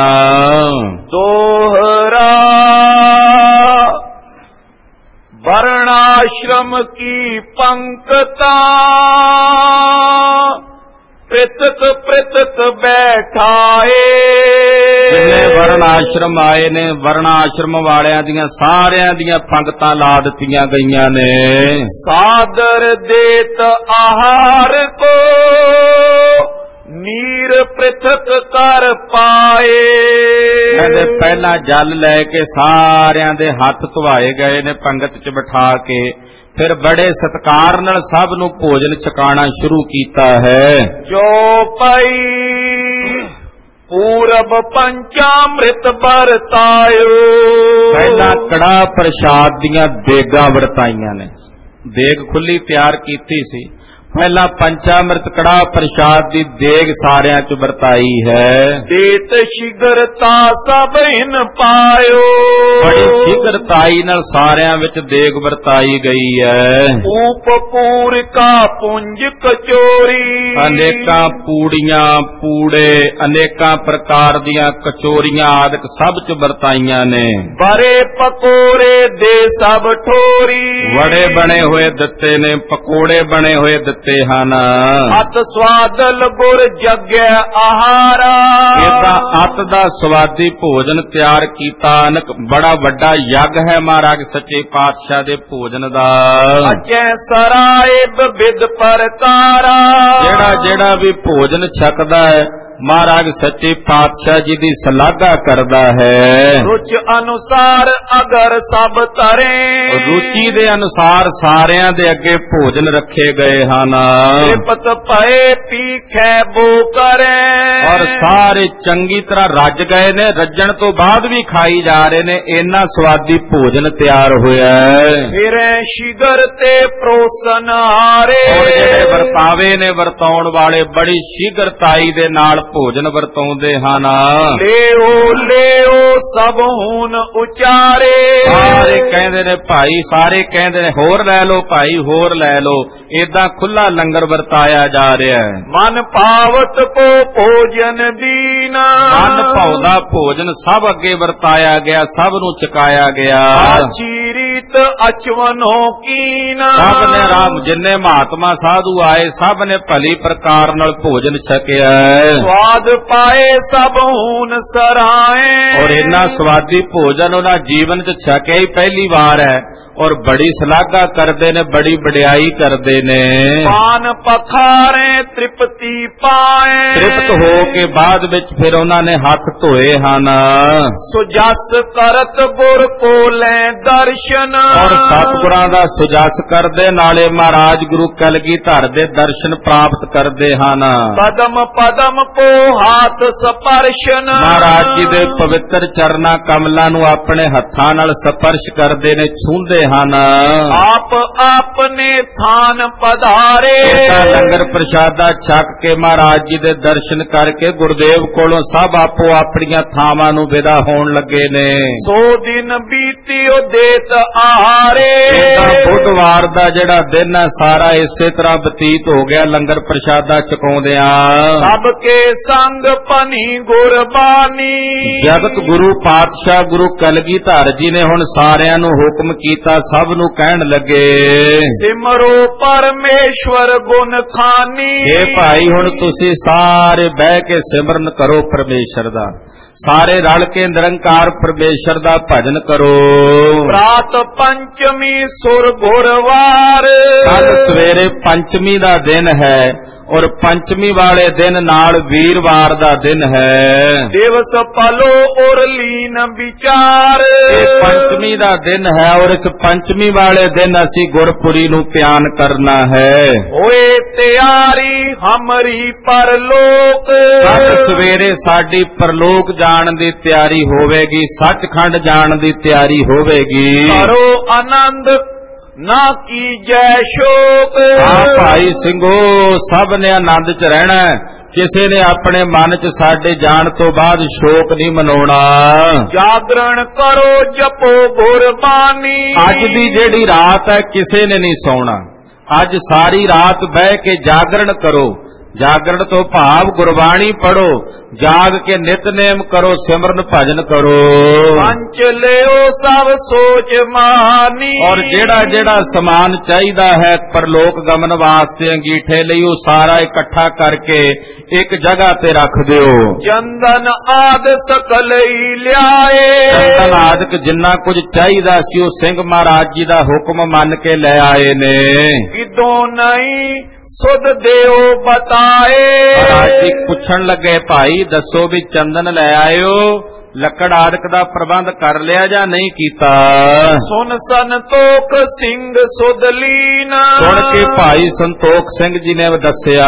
ਦੋਹਰਾ ਵਰਣਾਸ਼ਰਮ ਕੀ ਪੰਕਤਾ। ਪ੍ਰਿਤਕ ਪ੍ਰਿਤਕ ਬੈਠਾਏ। ਜਿੰਨੇ ਵਰਣਾਸ਼ਰਮ ਆਏ ਨੇ, ਵਰਣਾਸ਼ਰਮ ਵਾਲਿਆਂ ਦੀਆਂ ਸਾਰਿਆਂ ਦੀਆਂ ਪੰਗਤਾਂ ਲਾ ਦਿੱਤੀਆਂ ਗਈਆਂ ਨੇ। ਸਾਦਰ ਦੇਤ ਆਹਾਰ ਕੋ ਨੀਰ ਪ੍ਰਿਥਕ ਕਰ ਪਾਏ। ਕਹਿੰਦੇ ਪਹਿਲਾਂ ਜਲ ਲੈ ਕੇ ਸਾਰਿਆਂ ਦੇ ਹੱਥ ਧੁਆਏ ਗਏ ਨੇ ਪੰਗਤ 'ਚ ਬਿਠਾ ਕੇ, ਫਿਰ ਬੜੇ ਸਤਿਕਾਰ ਨਾਲ ਸਭ ਨੂੰ ਭੋਜਨ ਛਕਾਣਾ ਸ਼ੁਰੂ ਕੀਤਾ ਹੈ। ਜੋ ਪਈ ਪੂਰਬ ਪੰਚਾਮ੍ਰਿਤ ਵਰਤਾਇਓ। ਪਹਿਲਾਂ ਕੜਾਹ ਪ੍ਰਸ਼ਾਦ ਦੀਆਂ ਦੇਗਾਂ ਵਰਤਾਈਆਂ ਨੇ। ਦੇਗ ਖੁੱਲੀ ਤਿਆਰ ਕੀਤੀ ਸੀ। ਪਹਿਲਾਂ ਪੰਚਾਮ੍ਰਿਤ ਕੜਾਹ ਪ੍ਰਸ਼ਾਦ ਦੀ ਦੇਗ ਸਾਰਿਆਂ 'ਚ ਵਰਤਾਈ ਹੈ। ਦੇਤ ਸ਼ੀਘਰਤਾ ਸਭ ਇਨ ਪਾਇਓ। ਬੜੀ ਸ਼ੀਘਰਤਾਈ ਨਾਲ ਸਾਰਿਆਂ ਵਿੱਚ ਦੇਗ ਵਰਤਾਈ ਗਈ ਹੈ। ਉਪਪੂਰ ਕਾ ਪੁੰਜ ਕਚੋਰੀ। ਅਨੇਕਾਂ ਪੂੜੀਆਂ, ਪੂੜੇ, ਅਨੇਕਾਂ ਪ੍ਰਕਾਰ ਦੀਆਂ ਕਚੋਰੀਆਂ ਆਦਿਕ ਸਭ 'ਚ ਵਰਤਾਈਆਂ ਨੇ। ਬੜੇ ਪਕੌੜੇ ਦੇ ਸਭ ਠੋਰੀ। ਵੜੇ ਬਣੇ ਹੋਏ ਦਿੱਤੇ ਨੇ, ਪਕੌੜੇ ਬਣੇ ਹੋਏ ਦਿੱਤੇ ਹਨ। ਅਤ ਸਵਾਦਲ ਗੁਰ ਜਗੈ ਆਹਾਰਾ। ਇਹਦਾ ਅਤ ਦਾ ਸਵਾਦੀ ਭੋਜਨ ਤਿਆਰ ਕੀਤਾ। ਬੜਾ ਵੱਡਾ ਯੱਗ ਹੈ ਮਹਾਰਾਜ ਸੱਚੇ ਪਾਤਸ਼ਾਹ ਦੇ ਭੋਜਨ ਦਾ। ਅਚੈ ਸਰਾਇਬ ਵਿਦ ਪ੍ਰਕਾਰਾ। ਜਿਹੜਾ ਵੀ ਭੋਜਨ ਛਕਦਾ ਹੈ ਮਹਾਰਾਜ ਸੱਚੇ ਪਾਤਸ਼ਾਹ ਜੀ ਦੀ ਸ਼ਲਾਘਾ ਕਰਦਾ ਹੈ। ਰੁਚ ਅਨੁਸਾਰ ਅਗਰ ਸਭ ਤਰੇ। ਰੁਚੀ ਦੇ ਅਨੁਸਾਰ ਸਾਰਿਆਂ ਦੇ ਅੱਗੇ ਭੋਜਨ ਰੱਖੇ ਗਏ ਹਨ। ਤ੍ਰਿਪਤ ਪਏ ਪੀਖੈ ਬੋ ਕਰੇ। ਔਰ ਸਾਰੇ ਚੰਗੀ ਤਰ੍ਹਾਂ ਰੱਜ ਗਏ ਨੇ, ਰੱਜਣ ਤੋਂ ਬਾਅਦ ਵੀ ਖਾਈ ਜਾ ਰਹੇ ਨੇ। ਇੰਨਾ ਸਵਾਦੀ ਭੋਜਨ ਤਿਆਰ ਹੋਇਆ ਹੈ। ਫਿਰ ਸ਼ੀਗਰ ਤੇ ਪ੍ਰੋਸਨ ਹਾਰੇ। ਜਿਹੜੇ ਵਰਤਾਵੇ ਨੇ ਵਰਤਾਉਣ ਵਾਲੇ ਬੜੀ ਸ਼ੀਘਰਤਾਈ ਦੇ ਨਾਲ ਭੋਜਨ ਵਰਤਾਉਂਦੇ ਹਨ। ਲਿਓ ਸਭ ਹੁਣ ਉਚਾਰੇ। ਸਾਰੇ ਕਹਿੰਦੇ ਨੇ ਭਾਈ, ਸਾਰੇ ਕਹਿੰਦੇ ਨੇ ਹੋਰ ਲੈ ਲਓ ਭਾਈ, ਹੋਰ ਲੈ ਲਓ। ਏਦਾਂ ਖੁੱਲਾ ਲੰਗਰ ਵਰਤਾਇਆ ਜਾ ਰਿਹਾ ਹੈ। ਮਨ ਭਾਵਤ ਕੋ ਭੋਜਨ ਦੀਨਾ। ਮਨ ਭਾਉਂਦਾ ਭੋਜਨ ਸਭ ਅੱਗੇ ਵਰਤਾਇਆ ਗਿਆ, ਸਭ ਨੂੰ ਚਕਾਇਆ ਗਿਆ। ਆਚੀ ਰੀਤ ਅਚਵਨੋ ਕੀਨਾ। ਸਭ ਨੇ ਰਾਮ ਜਿੰਨੇ ਮਹਾਤਮਾ ਸਾਧੂ ਆਏ ਸਭ ਨੇ ਭਲੀ ਪ੍ਰਕਾਰ ਨਾਲ ਭੋਜਨ ਛਕਿਆ। ਸਵਾਦ ਪਾਏ ਸਭ ਹੁਣ ਸਰਾਏ। ਔਰ ਇੰਨਾ ਸਵਾਦੀ ਭੋਜਨ ਉਹਨਾਂ ਜੀਵਨ 'ਚ ਛਕਿਆ ਹੀ ਪਹਿਲੀ ਵਾਰ ਹੈ। ਔਰ ਬੜੀ ਸ਼ਲਾਘਾ ਕਰਦੇ ਨੇ, ਬੜੀ ਵਡਿਆਈ ਕਰਦੇ ਨੇ। ਪਾਨ ਪਖਾਰੇ ਤ੍ਰਿਪਤੀ ਪਾਏ। ਤ੍ਰਿਪਤ ਹੋ ਕੇ ਬਾਅਦ ਵਿੱਚ ਫਿਰ ਉਹਨਾਂ ਨੇ ਹੱਥ ਧੋਏ ਹਨ। ਸੁਜਸ ਕਰਤ ਗੁਰ ਕੋ ਲੈ ਦਰਸ਼ਨ। ਔਰ ਸਤਿਗੁਰਾਂ ਦਾ ਸੁਜਸ ਕਰਦੇ, ਨਾਲੇ ਮਹਾਰਾਜ ਗੁਰੂ ਕਲਗੀਧਰ ਦੇ ਦਰਸ਼ਨ ਪ੍ਰਾਪਤ ਕਰਦੇ ਹਨ। ਪਦਮ ਪਦਮ ਕੋ ਹੱਥ ਸਪਰਸ਼ਨ। ਮਹਾਰਾਜ ਜੀ ਦੇ ਪਵਿੱਤਰ ਚਰਨਾਂ ਕਮਲਾਂ ਨੂੰ ਆਪਣੇ ਹੱਥਾਂ ਨਾਲ ਸਪਰਸ਼ ਕਰਦੇ ਨੇ, ਛੂੰਹਦੇ ਹਨ। ਆਪ ਆਪਣੇ ਥਾਨ ਪਧਾਰੇ। ਲੰਗਰ ਪ੍ਰਸ਼ਾਦਾ ਛਕ ਕੇ ਮਹਾਰਾਜ ਜੀ ਦੇ ਦਰਸ਼ਨ ਕਰਕੇ ਗੁਰਦੇਵ ਕੋਲੋਂ ਸਭ ਆਪੋ ਆਪਣੀਆਂ ਥਾਵਾਂ ਨੂੰ ਵਿਦਾ ਹੋਣ ਲੱਗੇ ਨੇ। ਸੋ ਦਿਨ ਬੀਤਿਓ ਦੇਤ ਆਹਾਰੇ। ਬੁੱਧਵਾਰ ਦਾ ਜਿਹੜਾ ਦਿਨ ਹੈ ਸਾਰਾ ਇਸੇ ਤਰ੍ਹਾਂ ਬਤੀਤ ਹੋ ਗਿਆ ਲੰਗਰ ਪ੍ਰਸ਼ਾਦਾ ਛਕਾਉਂਦਿਆਂ। ਸਭ ਕੇ ਸੰਗ ਪਨੀ ਗੁਰਬਾਣੀ। ਜਗਤ ਗੁਰੂ ਪਾਤਸ਼ਾਹ ਗੁਰੂ ਕਲਗੀਧਰ ਜੀ ਨੇ ਹੁਣ ਸਾਰਿਆਂ ਨੂੰ ਹੁਕਮ ਕੀਤਾ, ਸਭ ਨੂੰ ਕਹਿਣ ਲੱਗੇ ਸਿਮਰੋ ਪਰਮੇਸ਼ਵਰ ਗੁਣ ਖਾਨੀ। ਇਹ ਭਾਈ ਹੁਣ ਤੁਸੀਂ ਸਾਰੇ ਬਹਿ ਕੇ ਸਿਮਰਨ ਕਰੋ ਪਰਮੇਸ਼ਰ ਦਾ, ਸਾਰੇ ਰਲ ਕੇ ਨਿਰੰਕਾਰ ਪਰਮੇਸ਼ਰ ਦਾ ਭਜਨ ਕਰੋ। ਰਾਤ ਪੰਚਮੀ ਸੁਰ ਗੁਰਵਾਰ। ਕੱਲ ਸਵੇਰੇ ਪੰਚਮੀ ਦਾ ਦਿਨ ਹੈ ਔਰ ਪੰਚਮੀ ਵਾਲੇ ਦਿਨ ਨਾਲ ਵੀਰਵਾਰ ਦਾ ਦਿਨ ਹੈ। ਦਿਵਸ ਪਲੋ ਔਰ ਲੀਨ ਵਿਚਾਰ। ਇਹ ਪੰਚਮੀ ਦਾ ਦਿਨ ਹੈ ਔਰ ਇਸ ਪੰਚਮੀ ਵਾਲੇ ਦਿਨ ਅਸੀਂ ਗੁਰਪੁਰੀ ਨੂੰ ਧਿਆਨ ਕਰਨਾ ਹੈ। ਹੋਏ ਤਿਆਰੀ ਹਮਰੀ ਪਰਲੋਕ। ਕੱਲ ਸਵੇਰੇ ਸਾਡੀ ਪਰਲੋਕ ਜਾਣ ਦੀ ਤਿਆਰੀ ਹੋਵੇਗੀ, ਸੱਚਖੰਡ ਜਾਣ ਦੀ ਤਿਆਰੀ ਹੋਵੇਗੀ। ਕਰੋ ਆਨੰਦ ਨਾ ਕੀ ਜੈ ਸ਼ੋਕ। ਭਾਈ ਸਿੰਘੋ ਸਭ ਨੇ ਆਨੰਦ 'ਚ ਰਹਿਣਾ, ਕਿਸੇ ਨੇ ਆਪਣੇ ਮਨ 'ਚ ਸਾਡੇ ਜਾਣ ਤੋਂ ਬਾਅਦ ਸ਼ੋਕ ਨਹੀਂ ਮਨਾਉਣਾ। ਜਾਗਰਣ ਕਰੋ ਜਪੋ ਗੁਰਬਾਣੀ। ਅੱਜ ਦੀ ਜਿਹੜੀ ਰਾਤ ਹੈ ਕਿਸੇ ਨੇ ਨਹੀਂ ਸੌਣਾ, ਅੱਜ ਸਾਰੀ ਰਾਤ ਬਹਿ ਕੇ ਜਾਗਰਣ ਕਰੋ। ਜਾਗਰਣ ਤੋਂ ਭਾਵ ਗੁਰਬਾਣੀ ਪੜੋ, ਜਾਗ ਕੇ ਨਿਤਨੇਮ ਕਰੋ, ਸਿਮਰਨ ਭਜਨ ਕਰੋ। ਪੰਚ ਲਿਓ ਸਭ ਸੋਚ ਮਾਨੀ। ਔਰ ਜਿਹੜਾ ਜਿਹੜਾ ਸਮਾਨ ਚਾਹੀਦਾ ਹੈ ਪਰਲੋਕ ਗਮਨ ਵਾਸਤੇ ਅੰਗੀਠੇ ਲਈ, ਉਹ ਸਾਰਾ ਇਕੱਠਾ ਕਰਕੇ ਇੱਕ ਜਗ੍ਹਾ ਤੇ ਰੱਖ ਦਿਓ। ਚੰਦਨ ਆਦ ਸਕਲ ਹੀ ਲਿਆਏ। ਚੰਦਨ ਆਦਿਕ ਜਿੰਨਾ ਕੁਝ ਚਾਹੀਦਾ ਸੀ ਉਹ ਸਿੰਘ ਮਹਾਰਾਜ ਜੀ ਦਾ ਹੁਕਮ ਮੰਨ ਕੇ ਲੈ ਆਏ ਨੇ। ਕਿਦੋਂ ਨਹੀਂ ਸੁਧ ਦਿਓ ਬਤਾਏ। ਮਹਾਰਾਜ ਜੀ ਪੁੱਛਣ ਲੱਗੇ ਭਾਈ ਦੱਸੋ ਵੀ ਚੰਦਨ ਲੈ ਆਇਓ, ਲੱਕੜ ਆਦਿਕ ਦਾ ਪ੍ਰਬੰਧ ਕਰ ਲਿਆ ਜਾਂ ਨਹੀਂ ਕੀਤਾ। ਸੁਨ ਸੰਤੋਖ ਸਿੰਘ ਸੁਧ ਲੀਨ। ਸੁਣ ਕੇ ਭਾਈ ਸੰਤੋਖ ਸਿੰਘ ਜੀ ਨੇ ਦੱਸਿਆ,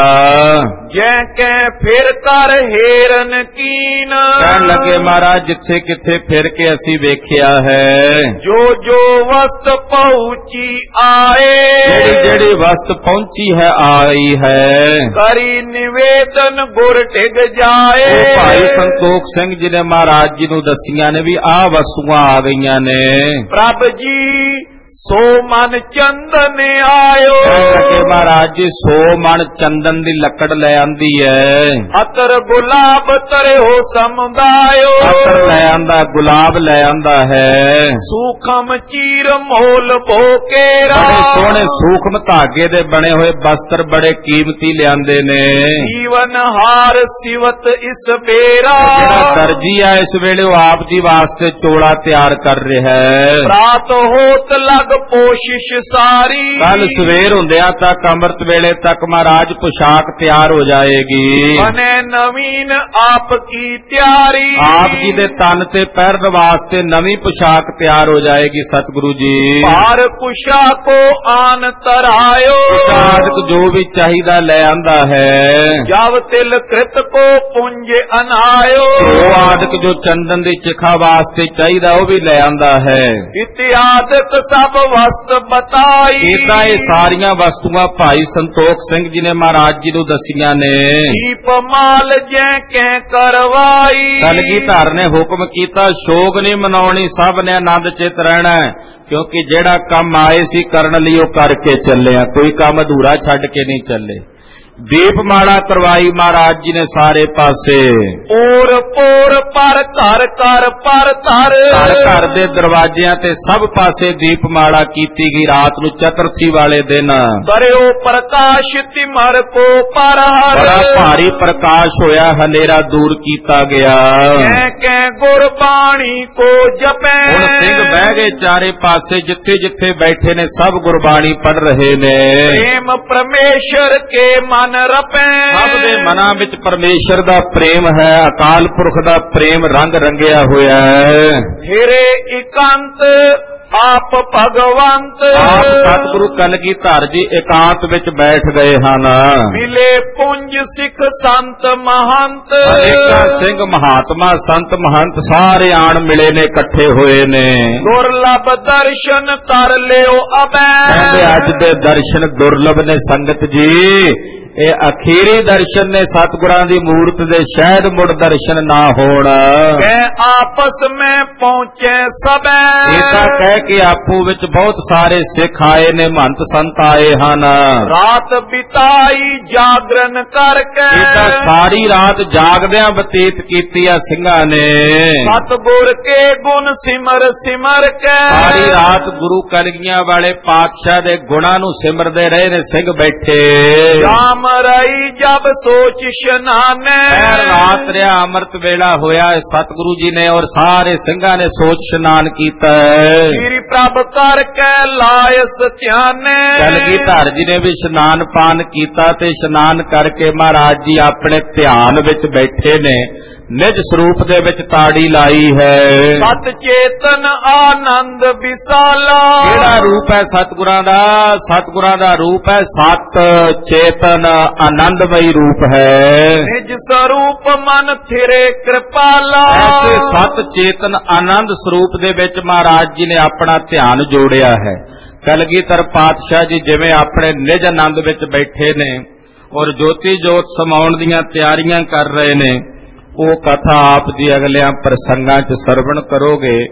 ਜੈ ਕੈ ਫਿਰ ਕਰ ਹੇਰਨ ਕੀਨ। ਕਹਿਣ ਲੱਗੇ ਮਹਾਰਾਜ ਜਿੱਥੇ ਕਿੱਥੇ ਫਿਰ ਕੇ ਅਸੀਂ ਵੇਖਿਆ ਹੈ, ਜੋ ਜੋ ਵਸਤ ਪਹੁੰਚੀ ਆਏ। ਜਿਹੜੀ ਜਿਹੜੀ ਵਸਤ ਪਹੁੰਚੀ ਹੈ ਆਈ ਹੈ। ਕਰੀ ਨਿਵੇਦਨ ਗੁਰ ਟਿਕ ਜਾਏ। ਉਹ ਭਾਈ ਸੰਤੋਖ ਸਿੰਘ ਜੀ ਨੇ ਮਹਾਰਾਜ ਜੀ ਨੂੰ ਦੱਸੀਆਂ ਨੇ ਵੀ ਆਹ ਵਸਤੂਆਂ ਆ ਗਈਆਂ ਨੇ। ਪ੍ਰਭ ਜੀ ਸੋ ਮਨ ਚੰਦਨ ਆਇਓ। ਕਿ ਮਹਾਰਾਜ ਜੀ 100 ਮਣ ਚੰਦਨ ਦੀ ਲੱਕੜ ਲੈ ਆਂਦੀ ਹੈ। ਅਤਰ ਗੁਲਾਬ ਤਰੇ ਹੋ ਸਮਦਾਇਓ। ਅਤਰ ਲੈ ਆਂਦਾ, ਗੁਲਾਬ ਲੈ ਆਂਦਾ ਹੈ। ਸੂਖਮ ਚੀਰ ਮੋਲ ਭੋਕੇਰਾ। ਬੜੇ ਸੋਹਣੇ ਸੂਖਮ ਧਾਗੇ ਦੇ ਬਣੇ ਹੋਏ ਵਸਤਰ ਬੜੇ ਕੀਮਤੀ ਲਿਆਂਦੇ ਨੇ। ਜੀਵਨ ਹਾਰ ਸਿਵਤ ਇਸ ਬੇਰਾ। ਜਿਹੜਾ ਦਰਜੀ ਆ ਇਸ ਵੇਲੇ ਉਹ ਆਪ ਜੀ ਵਾਸਤੇ ਚੋਲਾ ਤਿਆਰ ਕਰ ਰਿਹਾ ਹੈ। ਰਾਤ ਹੋਤ ਲਗ ਕੋਸ਼ਿਸ਼ ਸਾਰੀ। ਕੱਲ ਸਵੇਰ ਹੁੰਦਿਆਂ ਤੱਕ ਅੰਮ੍ਰਿਤ ਵੇਲੇ ਤੱਕ ਮਹਾਰਾਜ ਪੁਸ਼ਾਕ ਤਿਆਰ ਹੋ ਜਾਏਗੀ। ਬਨੇ ਨਵੀਨ ਆਪ ਕੀ ਤਿਆਰੀ। ਆਪ ਜੀ ਦੇ ਤਨ ਤੇ ਪਹਿਰਨ ਵਾਸਤੇ ਨਵੀਂ ਪੁਸ਼ਾਕ ਤਿਆਰ ਹੋ ਜਾਏਗੀ। ਸਤਿਗੁਰੂ ਜੀ ਭਾਰ ਕੁਸ਼ਾ ਕੋ ਆਨ ਤਰਾਇਓ। ਪੁਸ਼ਾਕ ਜੋ ਵੀ ਚਾਹੀਦਾ ਲੈ ਆਂਦਾ ਹੈ। ਜਬ ਤਿਲ ਕ੍ਰਿਤ ਕੋ ਪੁੰਜ ਅਨਾਇਓ। ਉਹ ਆਦਿਕ ਜੋ ਚੰਦਨ ਦੀ ਚਿਖਾ ਵਾਸਤੇ ਚਾਹੀਦਾ ਉਹ ਵੀ ਲੈ ਆਂਦਾ ਹੈ। ਇਤਿਆਦਿਕ ਸਭ ਵਸਤ ਬਤਾਈ। ਇਦਾਂ ਇਹ ਸਾਰੀਆਂ ਵਸਤੂਆਂ ਭਾਈ ਸੰਤੋਖ ਸਿੰਘ ਜੀ ਨੇ ਮਹਾਰਾਜ ਜੀ ਨੂੰ ਦਸੀਆਂ ਨੇ। ਦੀਪ ਮਾਲ ਜੈ ਕੈ ਕਰਵਾਈ। ਕਲਗੀਧਰ ਨੇ ਹੁਕਮ ਕੀਤਾ ਸ਼ੋਗ ਨਹੀਂ ਮਨਾਉਣੀ, ਸਭ ਨੇ ਆਨੰਦ ਚਿਤ ਰਹਿਣਾ, ਕਿਉਂਕਿ ਜਿਹੜਾ ਕੰਮ ਆਏ ਸੀ ਕਰਨ ਲਈ ਉਹ ਕਰਕੇ ਚੱਲੇ ਆ, ਕੋਈ ਕੰਮ ਅਧੂਰਾ ਛੱਡ ਕੇ ਨਹੀਂ ਚੱਲੇ। ਦੀਪਮਾਲਾ ਕਰਵਾਈ ਮਹਾਰਾਜ ਜੀ ਨੇ ਸਾਰੇ ਪਾਸੇ। ਔਰ ਪੋਰ ਪਰ ਘਰ ਘਰ ਪਰ ਧਰ। ਘਰ ਘਰ ਦੇ ਦਰਵਾਜ਼ਿਆਂ ਤੇ ਸਭ ਪਾਸੇ ਦੀਪਮਾਲਾ ਕੀਤੀ ਗਈ। ਰਾਤ ਨੂੰ ਚਤੁਰਥੀ ਵਾਲੇ ਦਿਨ ਕਰਿਓ ਪ੍ਰਕਾਸ਼ ਤਿਮਰ ਕੋ ਪਰ ਹਰ। ਬੜਾ ਭਾਰੀ ਪ੍ਰਕਾਸ਼ ਹੋਇਆ, ਹਨੇਰਾ ਦੂਰ ਕੀਤਾ ਗਿਆ। ਕੈ ਕੈ ਗੁਰਬਾਣੀ ਕੋ ਜਪੈ। ਹੁਣ ਸਿੰਘ ਬਹਿ ਗਏ ਚਾਰੇ ਪਾਸੇ, ਜਿੱਥੇ ਜਿੱਥੇ ਬੈਠੇ ਨੇ ਸਭ ਗੁਰਬਾਣੀ ਪੜ ਰਹੇ ਨੇ। ਪ੍ਰੇਮ ਪਰਮੇਸ਼ਰ ਕੇ ਮਨ ਰਪੈ। ਸਭ ਦੇ ਮਨਾਂ ਵਿੱਚ ਪਰਮੇਸ਼ਰ ਦਾ ਪ੍ਰੇਮ ਹੈ, ਅਕਾਲ ਪੁਰਖ ਦਾ ਪ੍ਰੇਮ ਰੰਗ ਰੰਗਿਆ ਹੋਇਆ ਹੈ। ਤੇਰੇ ਇਕਾਂਤ ਆਪ ਭਗਵੰਤ। ਆਪ ਸਤਿਗੁਰੂ ਕਲਗੀਧਰ ਜੀ ਇਕਾਂਤ ਵਿੱਚ ਬੈਠ ਗਏ ਹਨ। ਮਿਲੇ ਪੁੰਜ ਸਿੱਖ ਸੰਤ ਮਹੰਤ। ਅਨੇਕਾਂ ਸਿੰਘ ਮਹਾਤਮਾ ਸੰਤ ਮਹੰਤ ਸਾਰੇ ਆਣ ਮਿਲੇ ਨੇ, ਇਕੱਠੇ ਹੋਏ ਨੇ। ਦੁਰਲਭ ਦਰਸ਼ਨ ਕਰ ਲਿਓ ਅਬੈ। ਕਹਿੰਦੇ ਅੱਜ ਦੇ ਦਰਸ਼ਨ ਦੁਰਲਭ ਨੇ ਸੰਗਤ ਜੀ, ਇਹ ਅਖੀਰੀ ਦਰਸ਼ਨ ਨੇ ਸਤਿਗੁਰਾਂ ਦੀ ਮੂਰਤ ਦੇ, ਸ਼ਾਇਦ ਮੁੜ ਦਰਸ਼ਨ ਨਾ ਹੋਣ। ਕਹਿ ਆਪਸ ਮੈਂ ਪਹੁੰਚੇ ਸਭੈ। ਇਹ ਤਾਂ ਕਹਿ ਕੇ ਆਪੂ ਵਿੱਚ ਬਹੁਤ ਸਾਰੇ ਸਿੱਖ ਆਏ ਨੇ, ਮਹੰਤ ਸੰਤ ਆਏ ਹਨ। ਰਾਤ ਬਿਤਾਈ ਜਾਗਰਨ ਕਰਕੇ। ਇਹ ਤਾਂ ਸਾਰੀ ਰਾਤ ਜਾਗਦਿਆਂ ਬਤੀਤ ਕੀਤੀ ਆ ਸਿੰਘਾਂ ਨੇ। ਸਤਿਗੁਰ ਕੇ ਗੁਣ ਸਿਮਰ ਸਿਮਰ ਕੇ। ਸਾਰੀ ਰਾਤ ਗੁਰੂ ਕਲਗੀਆਂ ਵਾਲੇ ਪਾਤਸ਼ਾਹ ਦੇ ਗੁਣਾਂ ਨੂੰ ਸਿਮਰਦੇ ਰਹੇ ਨੇ ਸਿੰਘ ਬੈਠੇ। ਮਰਾਈ ਜਬ ਸੋਚ ਇਸ਼ਨਾਨੇ। ਰਾਤ ਰਿਆ ਅੰਮ੍ਰਿਤ ਵੇਲਾ ਹੋਇਆ, ਸਤਿਗੁਰੂ ਜੀ ਨੇ ਔਰ ਸਾਰੇ ਸਿੰਘਾਂ ਨੇ ਸੋਚ ਇਸ਼ਨਾਨ ਕੀਤਾ ਹੈ। ਸ੍ਰੀ ਪ੍ਰਭ ਕਰ ਕੇ ਲਾਇਸ ਧਿਆਨੇ। ਕਲਗੀਧਰ ਜੀ ਨੇ ਵੀ ਇਸ਼ਨਾਨ ਪਾਨ ਕੀਤਾ ਤੇ ਇਸ਼ਨਾਨ ਕਰਕੇ ਮਹਾਰਾਜ ਜੀ ਆਪਣੇ ਧਿਆਨ ਵਿੱਚ ਬੈਠੇ ਨੇ, ਨਿਜ ਸਰੂਪ ਦੇ ਵਿੱਚ ਤਾੜੀ ਲਾਈ ਹੈ। ਸਤ ਚੇਤਨ ਆਨੰਦ ਵਿਸਾਲਾ। ਕਿਹੜਾ ਰੂਪ ਹੈ ਸਤਿਗੁਰਾਂ ਦਾ? ਸਤਿਗੁਰਾਂ ਦਾ ਰੂਪ ਹੈ ਸਤ ਚੇਤਨ ਆਨੰਦਮਈ ਰੂਪ ਹੈ। ਨਿਜ ਸਰੂਪ ਮਨ ਥਿਰੇ ਕਿਰਪਾਲਾ। ਐਸੇ ਸਤ ਚੇਤਨ ਆਨੰਦ ਸਰੂਪ ਦੇ ਵਿੱਚ ਮਹਾਰਾਜ ਜੀ ਨੇ ਆਪਣਾ ਧਿਆਨ ਜੋੜਿਆ ਹੈ। ਕਲਗੀਧਰ ਪਾਤਸ਼ਾਹ ਜੀ ਜਿਵੇਂ ਆਪਣੇ ਨਿਜ ਆਨੰਦ ਵਿੱਚ ਬੈਠੇ ਨੇ ਔਰ ਜੋਤੀ ਜੋਤ ਸਮਾਉਣ ਦੀਆਂ ਤਿਆਰੀਆਂ ਕਰ ਰਹੇ ਨੇ, ਉਹ ਕਥਾ ਆਪ ਜੀ ਅਗਲਿਆਂ ਪ੍ਰਸੰਗਾਂ 'ਚ ਸਰਵਣ ਕਰੋਗੇ